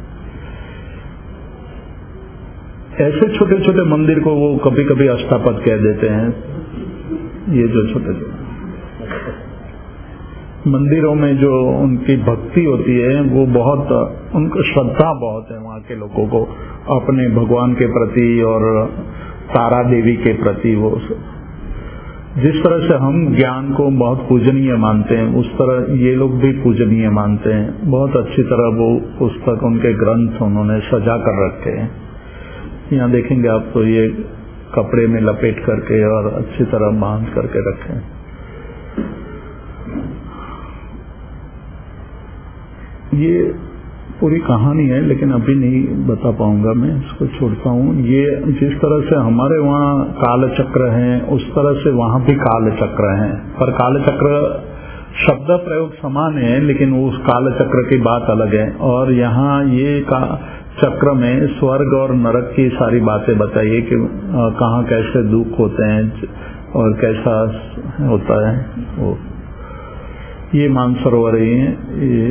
ऐसे छोटे छोटे मंदिर को वो कभी कभी अष्टापद कह देते हैं। ये जो छोटे छोटे मंदिरों में जो उनकी भक्ति होती है वो बहुत, उनको श्रद्धा बहुत है वहाँ के लोगों को अपने भगवान के प्रति और तारा देवी के प्रति। वो जिस तरह से हम ज्ञान को बहुत पूजनीय मानते हैं उस तरह ये लोग भी पूजनीय मानते हैं। बहुत अच्छी तरह वो पुस्तक, उनके ग्रंथ उन्होंने सजा कर रखे हैं। यहाँ देखेंगे आप तो ये कपड़े में लपेट करके और अच्छी तरह बांध करके रखे हैं। ये पूरी कहानी है लेकिन अभी नहीं बता पाऊंगा, मैं इसको छोड़ता हूँ। ये जिस तरह से हमारे वहाँ काल चक्र हैं उस तरह से वहाँ भी काल चक्र हैं, पर काल चक्र शब्द प्रयोग समान है लेकिन उस काल चक्र की बात अलग है। और यहाँ ये का चक्र में स्वर्ग और नरक की सारी बातें बताइए कि कहाँ कैसे दुख होते हैं और कैसा होता है। वो ये मानसरोवर ही है। ये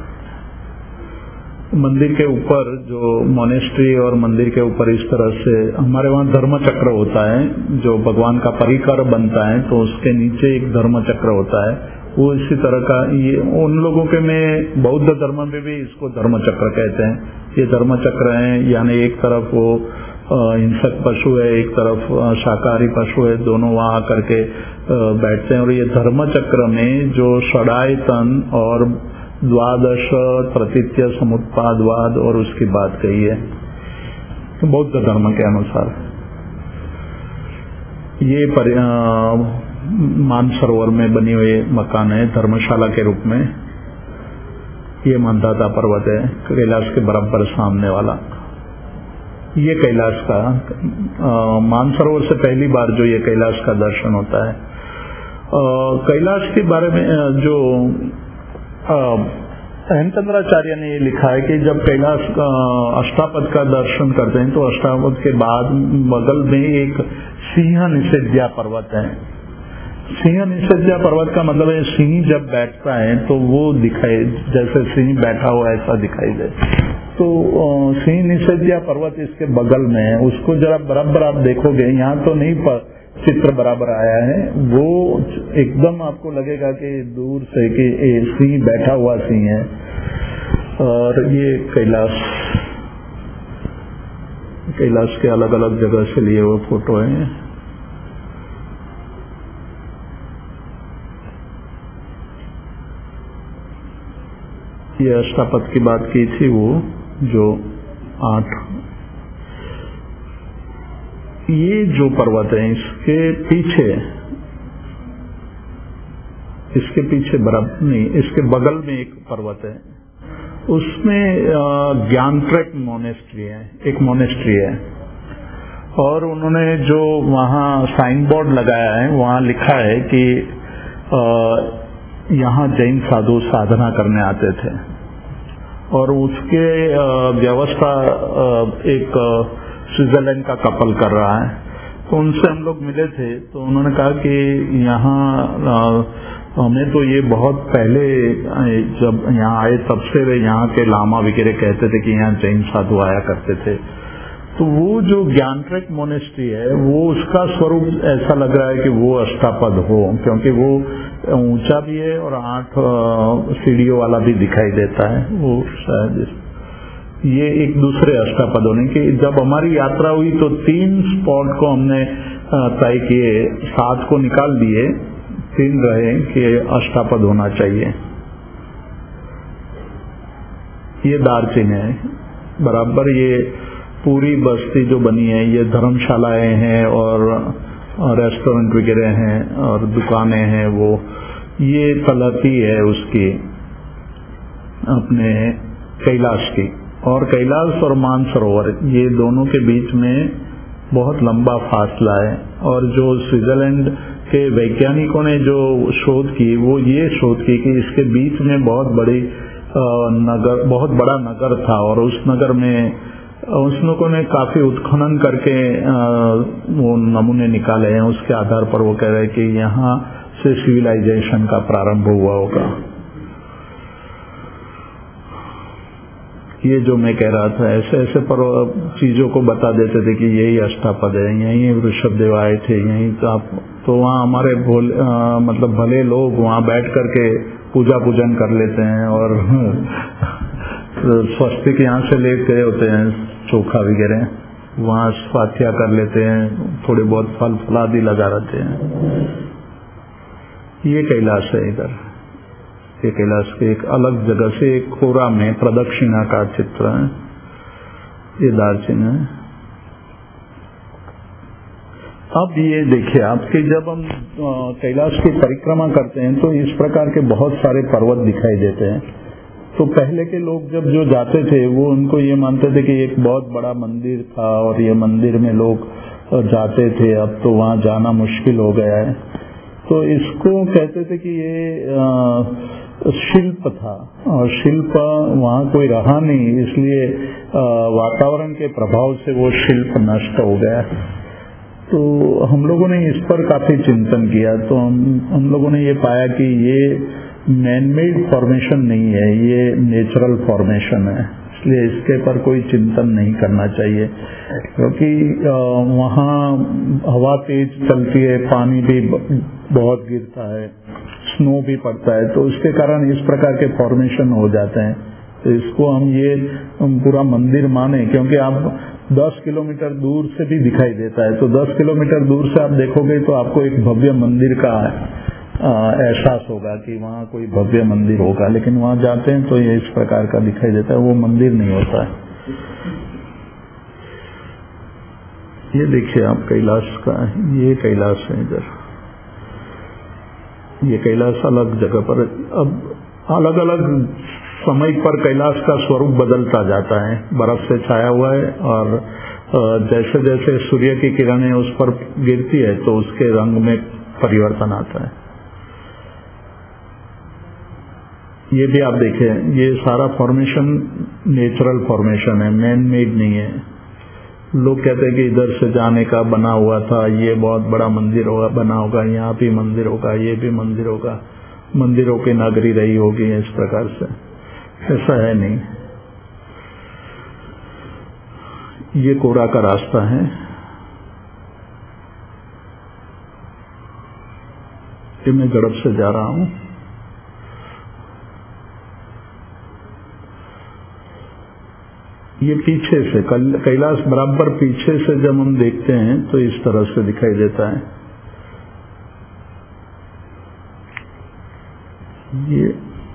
मंदिर के ऊपर जो मोनेस्ट्री और मंदिर के ऊपर इस तरह से हमारे वहाँ धर्म चक्र होता है, जो भगवान का परिकर बनता है तो उसके नीचे एक धर्म चक्र होता है। वो इसी तरह का, ये उन लोगों के में बौद्ध धर्म में भी इसको धर्म चक्र कहते हैं। ये धर्म चक्र है, यानी एक तरफ वो हिंसक पशु है, एक तरफ शाकाहारी पशु है, दोनों वहाँ आकर के बैठते हैं। और ये धर्म चक्र में जो षडायतन और द्वादश प्रतीत्य समुत्पादवाद और उसकी बात कही है बौद्ध धर्म के अनुसार। ये पर, आ, मानसरोवर में बनी हुई मकान है धर्मशाला के रूप में। ये मंदाता पर्वत है कैलाश के बराबर सामने वाला। ये कैलाश का मानसरोवर से पहली बार जो ये कैलाश का दर्शन होता है। कैलाश के बारे में जो हेमचंद्राचार्य ने ये लिखा है कि जब कैलाश का अष्टापद का दर्शन करते हैं तो अष्टापद के बाद बगल में एक सिंह निषेध्या पर्वत है। सिंह निषेध्या पर्वत का मतलब है सिंह जब बैठता है तो वो दिखाई, जैसे सिंह बैठा हुआ ऐसा दिखाई दे। तो सिंह निषेध्या पर्वत इसके बगल में है। उसको जरा बराबर आप देखोगे, यहाँ तो नहीं पर चित्र बराबर आया है, वो एकदम आपको लगेगा कि दूर से कि ये सिंह बैठा हुआ सिंह है। और ये कैलाश कैलाश के अलग अलग जगह से लिए हुए फोटो है। ये अष्टापद की बात की थी, वो जो आठ, ये जो पर्वत है इसके पीछे, इसके पीछे बराबर नहीं, इसके बगल में एक पर्वत है, उसमें ज्ञानट्रेक मोनेस्ट्री है, एक मोनेस्ट्री है। और उन्होंने जो वहाँ साइन बोर्ड लगाया है वहाँ लिखा है कि यहाँ जैन साधु साधना करने आते थे। और उसके व्यवस्था एक स्विट्जरलैंड का कपल कर रहा है। तो उनसे हम लोग मिले थे तो उन्होंने कहा कि यहाँ हमें तो ये बहुत पहले जब यहाँ आए तब से वे यहाँ के लामा वगैरह कहते थे कि यहाँ जैन साधु आया करते थे। तो वो जो ज्ञानट्रेक मोनेस्ट्री है वो उसका स्वरूप ऐसा लग रहा है कि वो अष्टापद हो, क्योंकि वो ऊंचा भी है और आठ सीढ़ियों वाला भी दिखाई देता है। वो शायद ये एक दूसरे अष्टापद होने की, जब हमारी यात्रा हुई तो तीन स्पॉट को हमने तय किए, सात को निकाल दिए, तीन रहे कि अष्टापद होना चाहिए। ये दार्चिन है बराबर, ये पूरी बस्ती जो बनी है ये धर्मशालाएं हैं और रेस्टोरेंट वगैरह हैं और दुकानें हैं। वो ये तलहटी है उसकी अपने कैलाश की। और कैलाश और मानसरोवर ये दोनों के बीच में बहुत लंबा फासला है। और जो स्विट्जरलैंड के वैज्ञानिकों ने जो शोध की वो ये शोध की कि इसके बीच में बहुत बड़ी नगर, बहुत बड़ा नगर था और उस नगर में उन लोगों ने काफी उत्खनन करके वो नमूने निकाले हैं। उसके आधार पर वो कह रहे हैं कि यहाँ से सिविलाइजेशन का प्रारंभ हुआ होगा। ये जो मैं कह रहा था, ऐसे ऐसे पर चीजों को बता देते थे कि यही अष्टापद है, यही ऋषभदेव आए थे, यही तो आप तो वहाँ हमारे भोल आ, मतलब भले लोग वहाँ बैठ करके पूजा पूजन कर लेते हैं और स्वस्तिक यहाँ से ले गए होते हैं, चोखा वगैरह वहाँ स्वाध्या कर लेते हैं, थोड़े बहुत फल फलादि लगा रहते हैं। ये कैलाश है इधर, ये कैलाश के एक अलग जगह से एक खोरा में प्रदक्षिणा का चित्र है, ये दार्जिलिंग है। अब ये देखिए आपके जब हम कैलाश की परिक्रमा करते हैं तो इस प्रकार के बहुत सारे पर्वत दिखाई देते हैं। तो पहले के लोग जब जो जाते थे वो उनको ये मानते थे कि एक बहुत बड़ा मंदिर था और ये मंदिर में लोग जाते थे, अब तो वहाँ जाना मुश्किल हो गया है। तो इसको कहते थे कि ये आ, शिल्प था और शिल्प वहाँ कोई रहा नहीं, इसलिए वातावरण के प्रभाव से वो शिल्प नष्ट हो गया। तो हम लोगों ने इस पर काफी चिंतन किया, तो हम हम लोगों ने ये पाया कि ये मैन मेड फॉर्मेशन नहीं है, ये नेचुरल फॉर्मेशन है, इसलिए इसके पर कोई चिंतन नहीं करना चाहिए। क्योंकि वहाँ हवा तेज चलती है, पानी भी बहुत गिरता है, स्नो भी पड़ता है, तो इसके कारण इस प्रकार के फॉर्मेशन हो जाते हैं। तो इसको हम ये पूरा मंदिर माने, क्योंकि आप दस किलोमीटर दूर से भी दिखाई देता है, तो दस किलोमीटर दूर से आप देखोगे तो आपको एक भव्य मंदिर का एहसास होगा कि वहाँ कोई भव्य मंदिर होगा, लेकिन वहाँ जाते हैं तो ये इस प्रकार का दिखाई देता है, वो मंदिर नहीं होता है। ये देखिए आप कैलाश का, ये कैलाश है इधर, ये कैलाश अलग जगह पर। अब अलग अलग समय पर कैलाश का स्वरूप बदलता जाता है, बर्फ से छाया हुआ है और जैसे जैसे सूर्य की किरणें उस पर गिरती है तो उसके रंग में परिवर्तन आता है। ये भी आप देखें, ये सारा फॉर्मेशन नेचुरल फॉर्मेशन है, मैन मेड नहीं है। लोग कहते हैं कि इधर से जाने का बना हुआ था, ये बहुत बड़ा मंदिर होगा, बना होगा, यहाँ भी मंदिर होगा, ये भी मंदिर होगा, मंदिरों की नगरी रही होगी, इस प्रकार से। ऐसा है नहीं। ये कोड़ा का रास्ता है, ये मैं गड़ब से जा रहा हूं। ये पीछे से कैलाश बराबर पीछे से जब हम देखते हैं तो इस तरह से दिखाई देता है। ये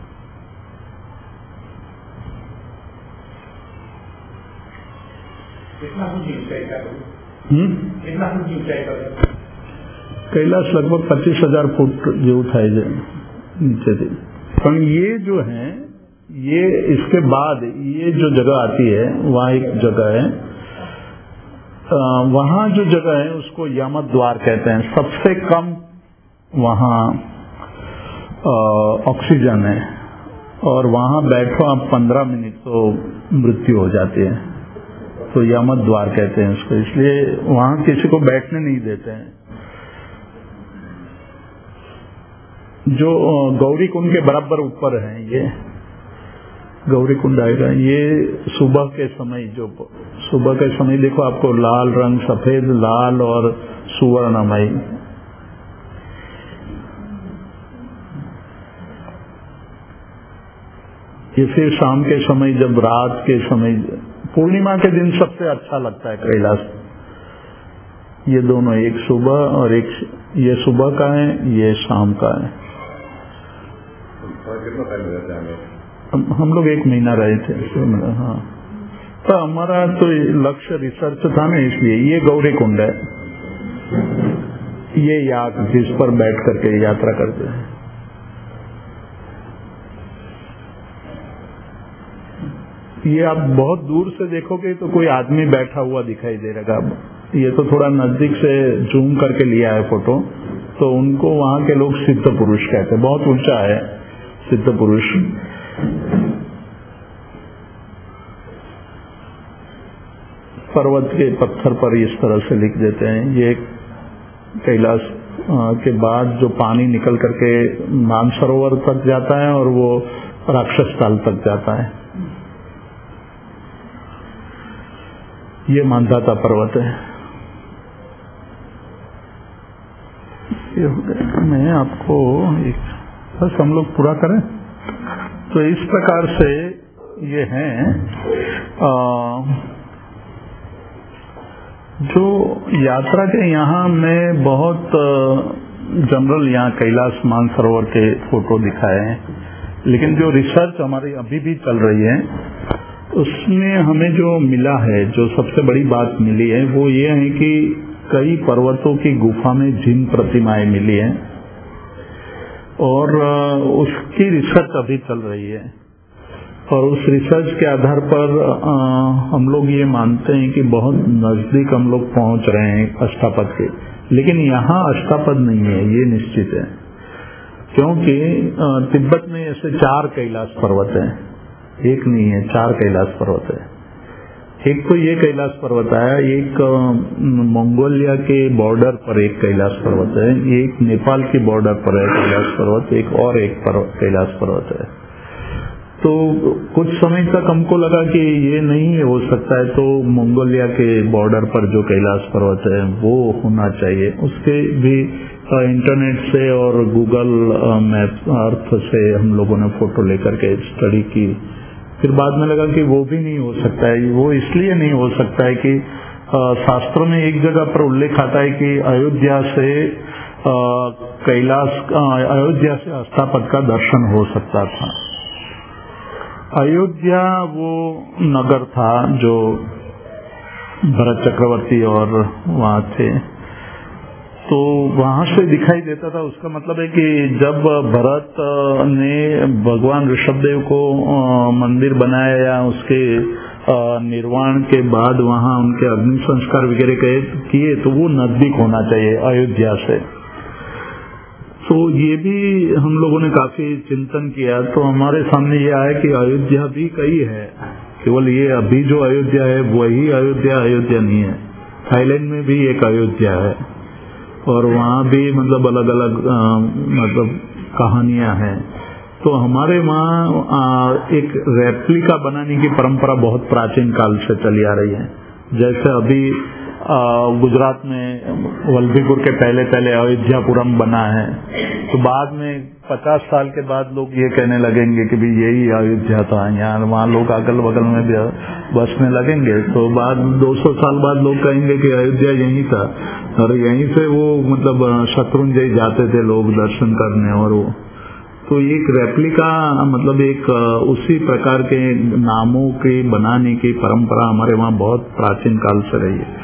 कितना फुट ऊंचाई का कितना फुट ऊंचाई का कैलाश लगभग पच्चीस हजार फुट जो उठाए जाए नीचे से। पर ये जो है, ये इसके बाद ये जो जगह आती है, वहाँ एक जगह है, वहाँ जो जगह है उसको यमद द्वार कहते हैं। सबसे कम वहाँ ऑक्सीजन है और वहाँ बैठो आप पंद्रह मिनट तो मृत्यु हो जाती है, तो यमद द्वार कहते हैं इसको, इसलिए वहाँ किसी को बैठने नहीं देते हैं। जो गौरी कुंड के बराबर ऊपर है, ये गौरी कुंड आएगा। ये सुबह के समय, जो सुबह के समय देखो आपको लाल रंग, सफेद लाल और सुवर्णमय, ये फिर शाम के समय, जब रात के समय, पूर्णिमा के दिन सबसे अच्छा लगता है कैलाश। ये दोनों, एक सुबह और एक, ये सुबह का है, ये शाम का है। कितना टाइम रहता है? हम लोग एक महीना रहे थे। हाँ, तो हमारा तो लक्ष्य रिसर्च था ना, इसलिए। ये गौरी कुंड है, ये याक जिस पर बैठ करके यात्रा करते हैं। ये आप बहुत दूर से देखोगे तो कोई आदमी बैठा हुआ दिखाई दे रहेगा। ये तो थोड़ा नजदीक से जूम करके लिया है फोटो, तो उनको वहाँ के लोग सिद्ध पुरुष कहते हैं। बहुत ऊंचा है सिद्ध पुरुष। पर्वत के पत्थर पर इस तरह से लिख देते हैं, ये कैलाश के बाद जो पानी निकल करके मानसरोवर तक जाता है और वो राक्षस ताल तक जाता है, ये मानधाता पर्वत है। ये हो गया। मैं आपको एक बस हम लोग पूरा करें तो इस प्रकार से ये हैं जो यात्रा के यहाँ में बहुत जनरल यहाँ कैलाश मानसरोवर के फोटो दिखाए हैं, लेकिन जो रिसर्च हमारी अभी भी चल रही है उसमें हमें जो मिला है, जो सबसे बड़ी बात मिली है वो ये है कि कई पर्वतों की गुफा में जिन प्रतिमाएं मिली हैं और उसकी रिसर्च अभी चल रही है और उस रिसर्च के आधार पर आ, हम लोग ये मानते हैं कि बहुत नजदीक हम लोग पहुंच रहे हैं अष्टापद के, लेकिन यहाँ अष्टापद नहीं है ये निश्चित है, क्योंकि तिब्बत में ऐसे चार कैलाश पर्वत हैं, एक नहीं है, चार कैलाश पर्वत है। एक तो ये कैलाश पर्वत है, एक मंगोलिया के बॉर्डर पर एक कैलाश पर्वत है, एक नेपाल की बॉर्डर पर है कैलाश पर्वत, एक और एक कैलाश पर्वत है। तो कुछ समय तक हमको लगा कि ये नहीं हो सकता है, तो मंगोलिया के बॉर्डर पर जो कैलाश पर्वत है वो होना चाहिए। उसके भी इंटरनेट से और गूगल मैप अर्थ से हम लोगों ने फोटो लेकर के स्टडी की। फिर बाद में लगा कि वो भी नहीं हो सकता है। वो इसलिए नहीं हो सकता है कि शास्त्रों में एक जगह पर उल्लेख आता है कि अयोध्या से कैलाश अयोध्या से अष्टापद का दर्शन हो सकता था। अयोध्या वो नगर था जो भरत चक्रवर्ती और वहाँ थे, तो वहां से दिखाई देता था। उसका मतलब है कि जब भरत ने भगवान ऋषभदेव को मंदिर बनाया या उसके निर्वाण के बाद वहां उनके अग्नि संस्कार वगैरह किए, तो वो नजदीक होना चाहिए अयोध्या से। तो ये भी हम लोगों ने काफी चिंतन किया, तो हमारे सामने ये आया कि अयोध्या भी कई है, केवल ये अभी जो अयोध्या है वही अयोध्या अयोध्या नहीं है। थाईलैंड में भी एक अयोध्या है और वहाँ भी मतलब अलग अलग मतलब कहानियां हैं। तो हमारे वहाँ एक रेप्लिका बनाने की परंपरा बहुत प्राचीन काल से चली आ रही है। जैसे अभी आ, गुजरात में वल्लभीपुर के पहले पहले अयोध्यापुरम बना है, तो बाद में पचास साल के बाद लोग ये कहने लगेंगे कि भी यही अयोध्या था, यहाँ वहाँ लोग अगल बगल में भी बसने लगेंगे, तो बाद दो सौ साल बाद लोग कहेंगे कि अयोध्या यही था और यहीं से वो मतलब शत्रुंजय जाते थे लोग दर्शन करने। और वो तो एक रेप्लिका मतलब एक उसी प्रकार के नामों के बनाने की परंपरा हमारे वहाँ बहुत प्राचीन काल से रही है।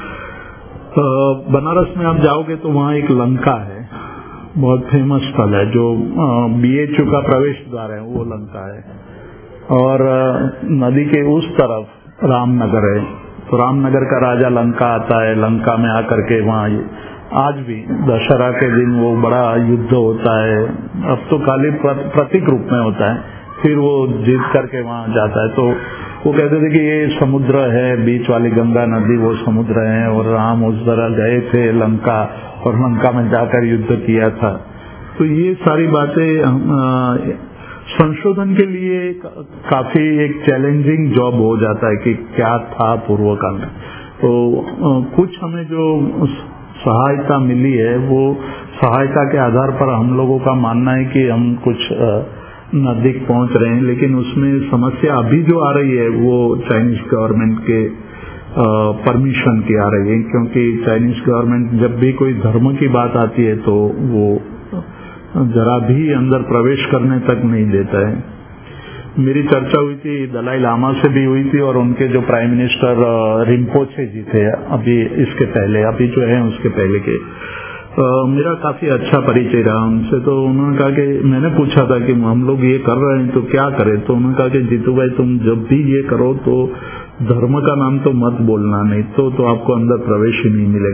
बनारस में आप जाओगे तो वहाँ एक लंका है, बहुत फेमस स्थल है, जो बीएचयू का प्रवेश द्वार है, वो लंका है। और नदी के उस तरफ रामनगर है, तो रामनगर का राजा लंका आता है, लंका में आकर के वहाँ आज भी दशहरा के दिन वो बड़ा युद्ध होता है। अब तो खाली प्रतीक रूप में होता है, फिर वो जीत करके वहाँ जाता है। तो वो कहते थे कि ये समुद्र है, बीच वाली गंगा नदी वो समुद्र है और राम उस तरह गए थे लंका और लंका में जाकर युद्ध किया था। तो ये सारी बातें संशोधन के लिए काफी एक चैलेंजिंग जॉब हो जाता है कि क्या था पूर्व काल में। तो कुछ हमें जो सहायता मिली है वो सहायता के आधार पर हम लोगों का मानना है कि हम कुछ नजदीक पहुंच रहे हैं, लेकिन उसमें समस्या अभी जो आ रही है वो चाइनीज गवर्नमेंट के परमिशन की आ रही है, क्योंकि चाइनीज गवर्नमेंट जब भी कोई धर्म की बात आती है तो वो जरा भी अंदर प्रवेश करने तक नहीं देता है। मेरी चर्चा हुई थी दलाई लामा से भी हुई थी और उनके जो प्राइम मिनिस्टर रिम्पोचे जी थे अभी इसके पहले, अभी जो है उसके पहले के, आ, मेरा काफी अच्छा परिचय रहा उनसे। तो उन्होंने कहा कि मैंने पूछा था कि हम लोग ये कर रहे हैं तो क्या करें, तो उन्होंने कहा कि जीतू भाई तुम जब भी ये करो तो धर्म का नाम तो मत बोलना, नहीं तो, तो आपको अंदर प्रवेश ही नहीं मिलेगा।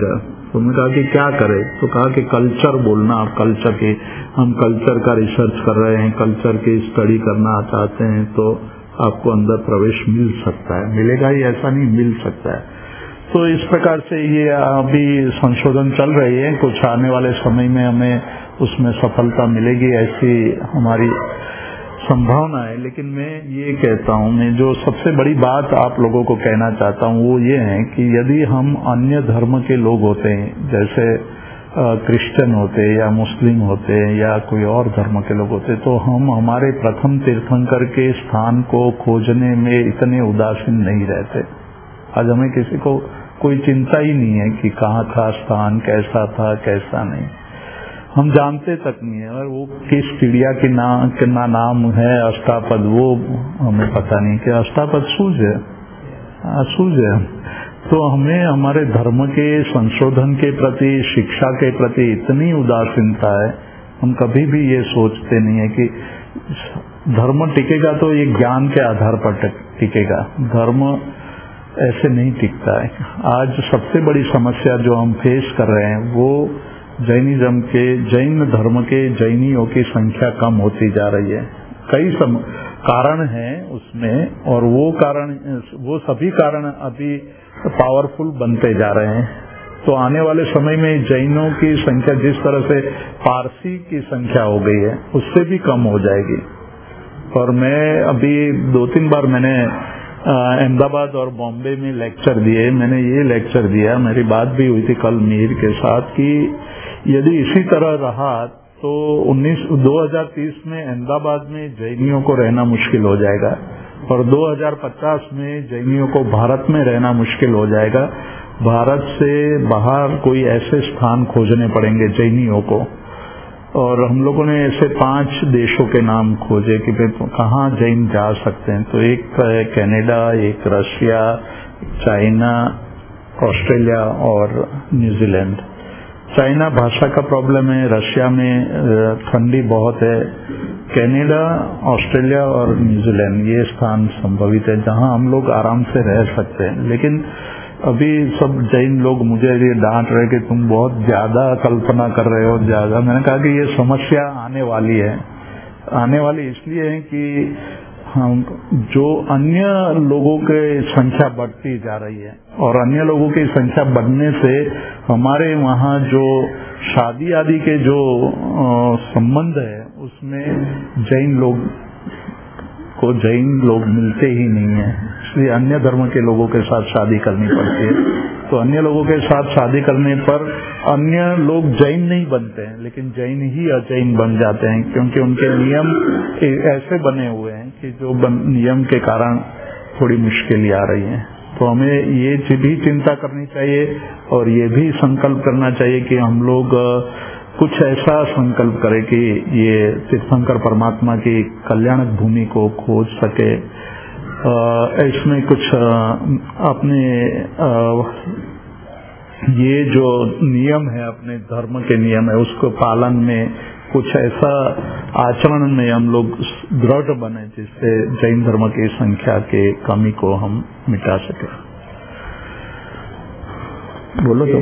तो मैंने कहा कि क्या करें, तो कहा कि कल्चर बोलना, आप कल्चर के, हम कल्चर का रिसर्च कर रहे हैं, कल्चर की स्टडी करना चाहते हैं, तो आपको अंदर प्रवेश मिल सकता है। मिलेगा ही ऐसा नहीं, मिल सकता है। तो इस प्रकार से ये अभी संशोधन चल रही है, कुछ आने वाले समय में हमें उसमें सफलता मिलेगी ऐसी हमारी संभावना है। लेकिन मैं ये कहता हूँ, मैं जो सबसे बड़ी बात आप लोगों को कहना चाहता हूँ वो ये है कि यदि हम अन्य धर्म के लोग होते हैं, जैसे क्रिश्चियन होते या मुस्लिम होते या कोई और धर्म के लोग होते, तो हम हमारे प्रथम तीर्थंकर के स्थान को खोजने में इतने उदासीन नहीं रहते। आज हमें किसी को कोई चिंता ही नहीं है कि कहाँ था स्थान, कैसा था, कैसा नहीं, हम जानते तक नहीं है। और वो किस चिड़िया की ना, कितना नाम है अष्टापद, वो हमें पता नहीं कि अष्टापद सूज है, सूज है। तो हमें हमारे धर्म के संशोधन के प्रति, शिक्षा के प्रति इतनी उदासीनता है, हम कभी भी ये सोचते नहीं है कि धर्म टिकेगा तो ये ज्ञान के आधार पर टिकेगा, धर्म ऐसे नहीं टिकता है। आज सबसे बड़ी समस्या जो हम फेस कर रहे हैं वो जैनिज्म के, जैन धर्म के जैनियों की संख्या कम होती जा रही है। कई सम, कारण हैं उसमें, और वो कारण, वो सभी कारण अभी पावरफुल बनते जा रहे हैं। तो आने वाले समय में जैनों की संख्या जिस तरह से पारसी की संख्या हो गई है उससे भी कम हो जाएगी। और मैं अभी दो तीन बार मैंने अहमदाबाद और बॉम्बे में लेक्चर दिए, मैंने ये लेक्चर दिया, मेरी बात भी हुई थी कल मीर के साथ कि यदि इसी तरह रहा तो उन्नीस दो हज़ार तीस में अहमदाबाद में जैनियों को रहना मुश्किल हो जाएगा, और दो हज़ार पचास में जैनियों को भारत में रहना मुश्किल हो जाएगा। भारत से बाहर कोई ऐसे स्थान खोजने पड़ेंगे जैनियों को। और हम लोगों ने ऐसे पांच देशों के नाम खोजे कि कहाँ जैन जा सकते हैं। तो एक कनाडा, एक रशिया, चाइना, ऑस्ट्रेलिया और न्यूजीलैंड। चाइना भाषा का प्रॉब्लम है, रशिया में ठंडी बहुत है, कनाडा, ऑस्ट्रेलिया और न्यूजीलैंड ये स्थान संभवित है जहां हम लोग आराम से रह सकते हैं। लेकिन अभी सब जैन लोग मुझे ये डांट रहे कि तुम बहुत ज्यादा कल्पना कर रहे हो, ज्यादा। मैंने कहा कि ये समस्या आने वाली है, आने वाली इसलिए है कि हम जो अन्य लोगों की संख्या बढ़ती जा रही है, और अन्य लोगों की संख्या बढ़ने से हमारे वहाँ जो शादी आदि के जो संबंध है उसमें जैन लोग को जैन लोग मिलते ही नहीं है, इसलिए अन्य धर्म के लोगों के साथ शादी करनी पड़ती है। तो अन्य लोगों के साथ शादी करने पर अन्य लोग जैन नहीं बनते हैं, लेकिन जैन ही अजैन बन जाते हैं, क्योंकि उनके नियम ऐसे बने हुए हैं कि जो नियम के कारण थोड़ी मुश्किल आ रही है। तो हमें ये भी चिंता करनी चाहिए और ये भी संकल्प करना चाहिए कि हम लोग कुछ ऐसा संकल्प करें कि ये तीर्थंकर परमात्मा की कल्याणक भूमि को खोज सके। इसमें कुछ अपने ये जो नियम है, अपने धर्म के नियम है, उसको पालन में कुछ ऐसा आचरण में हम लोग दृढ़ बने जिससे जैन धर्म की संख्या के कमी को हम मिटा सके। बोलो तुम।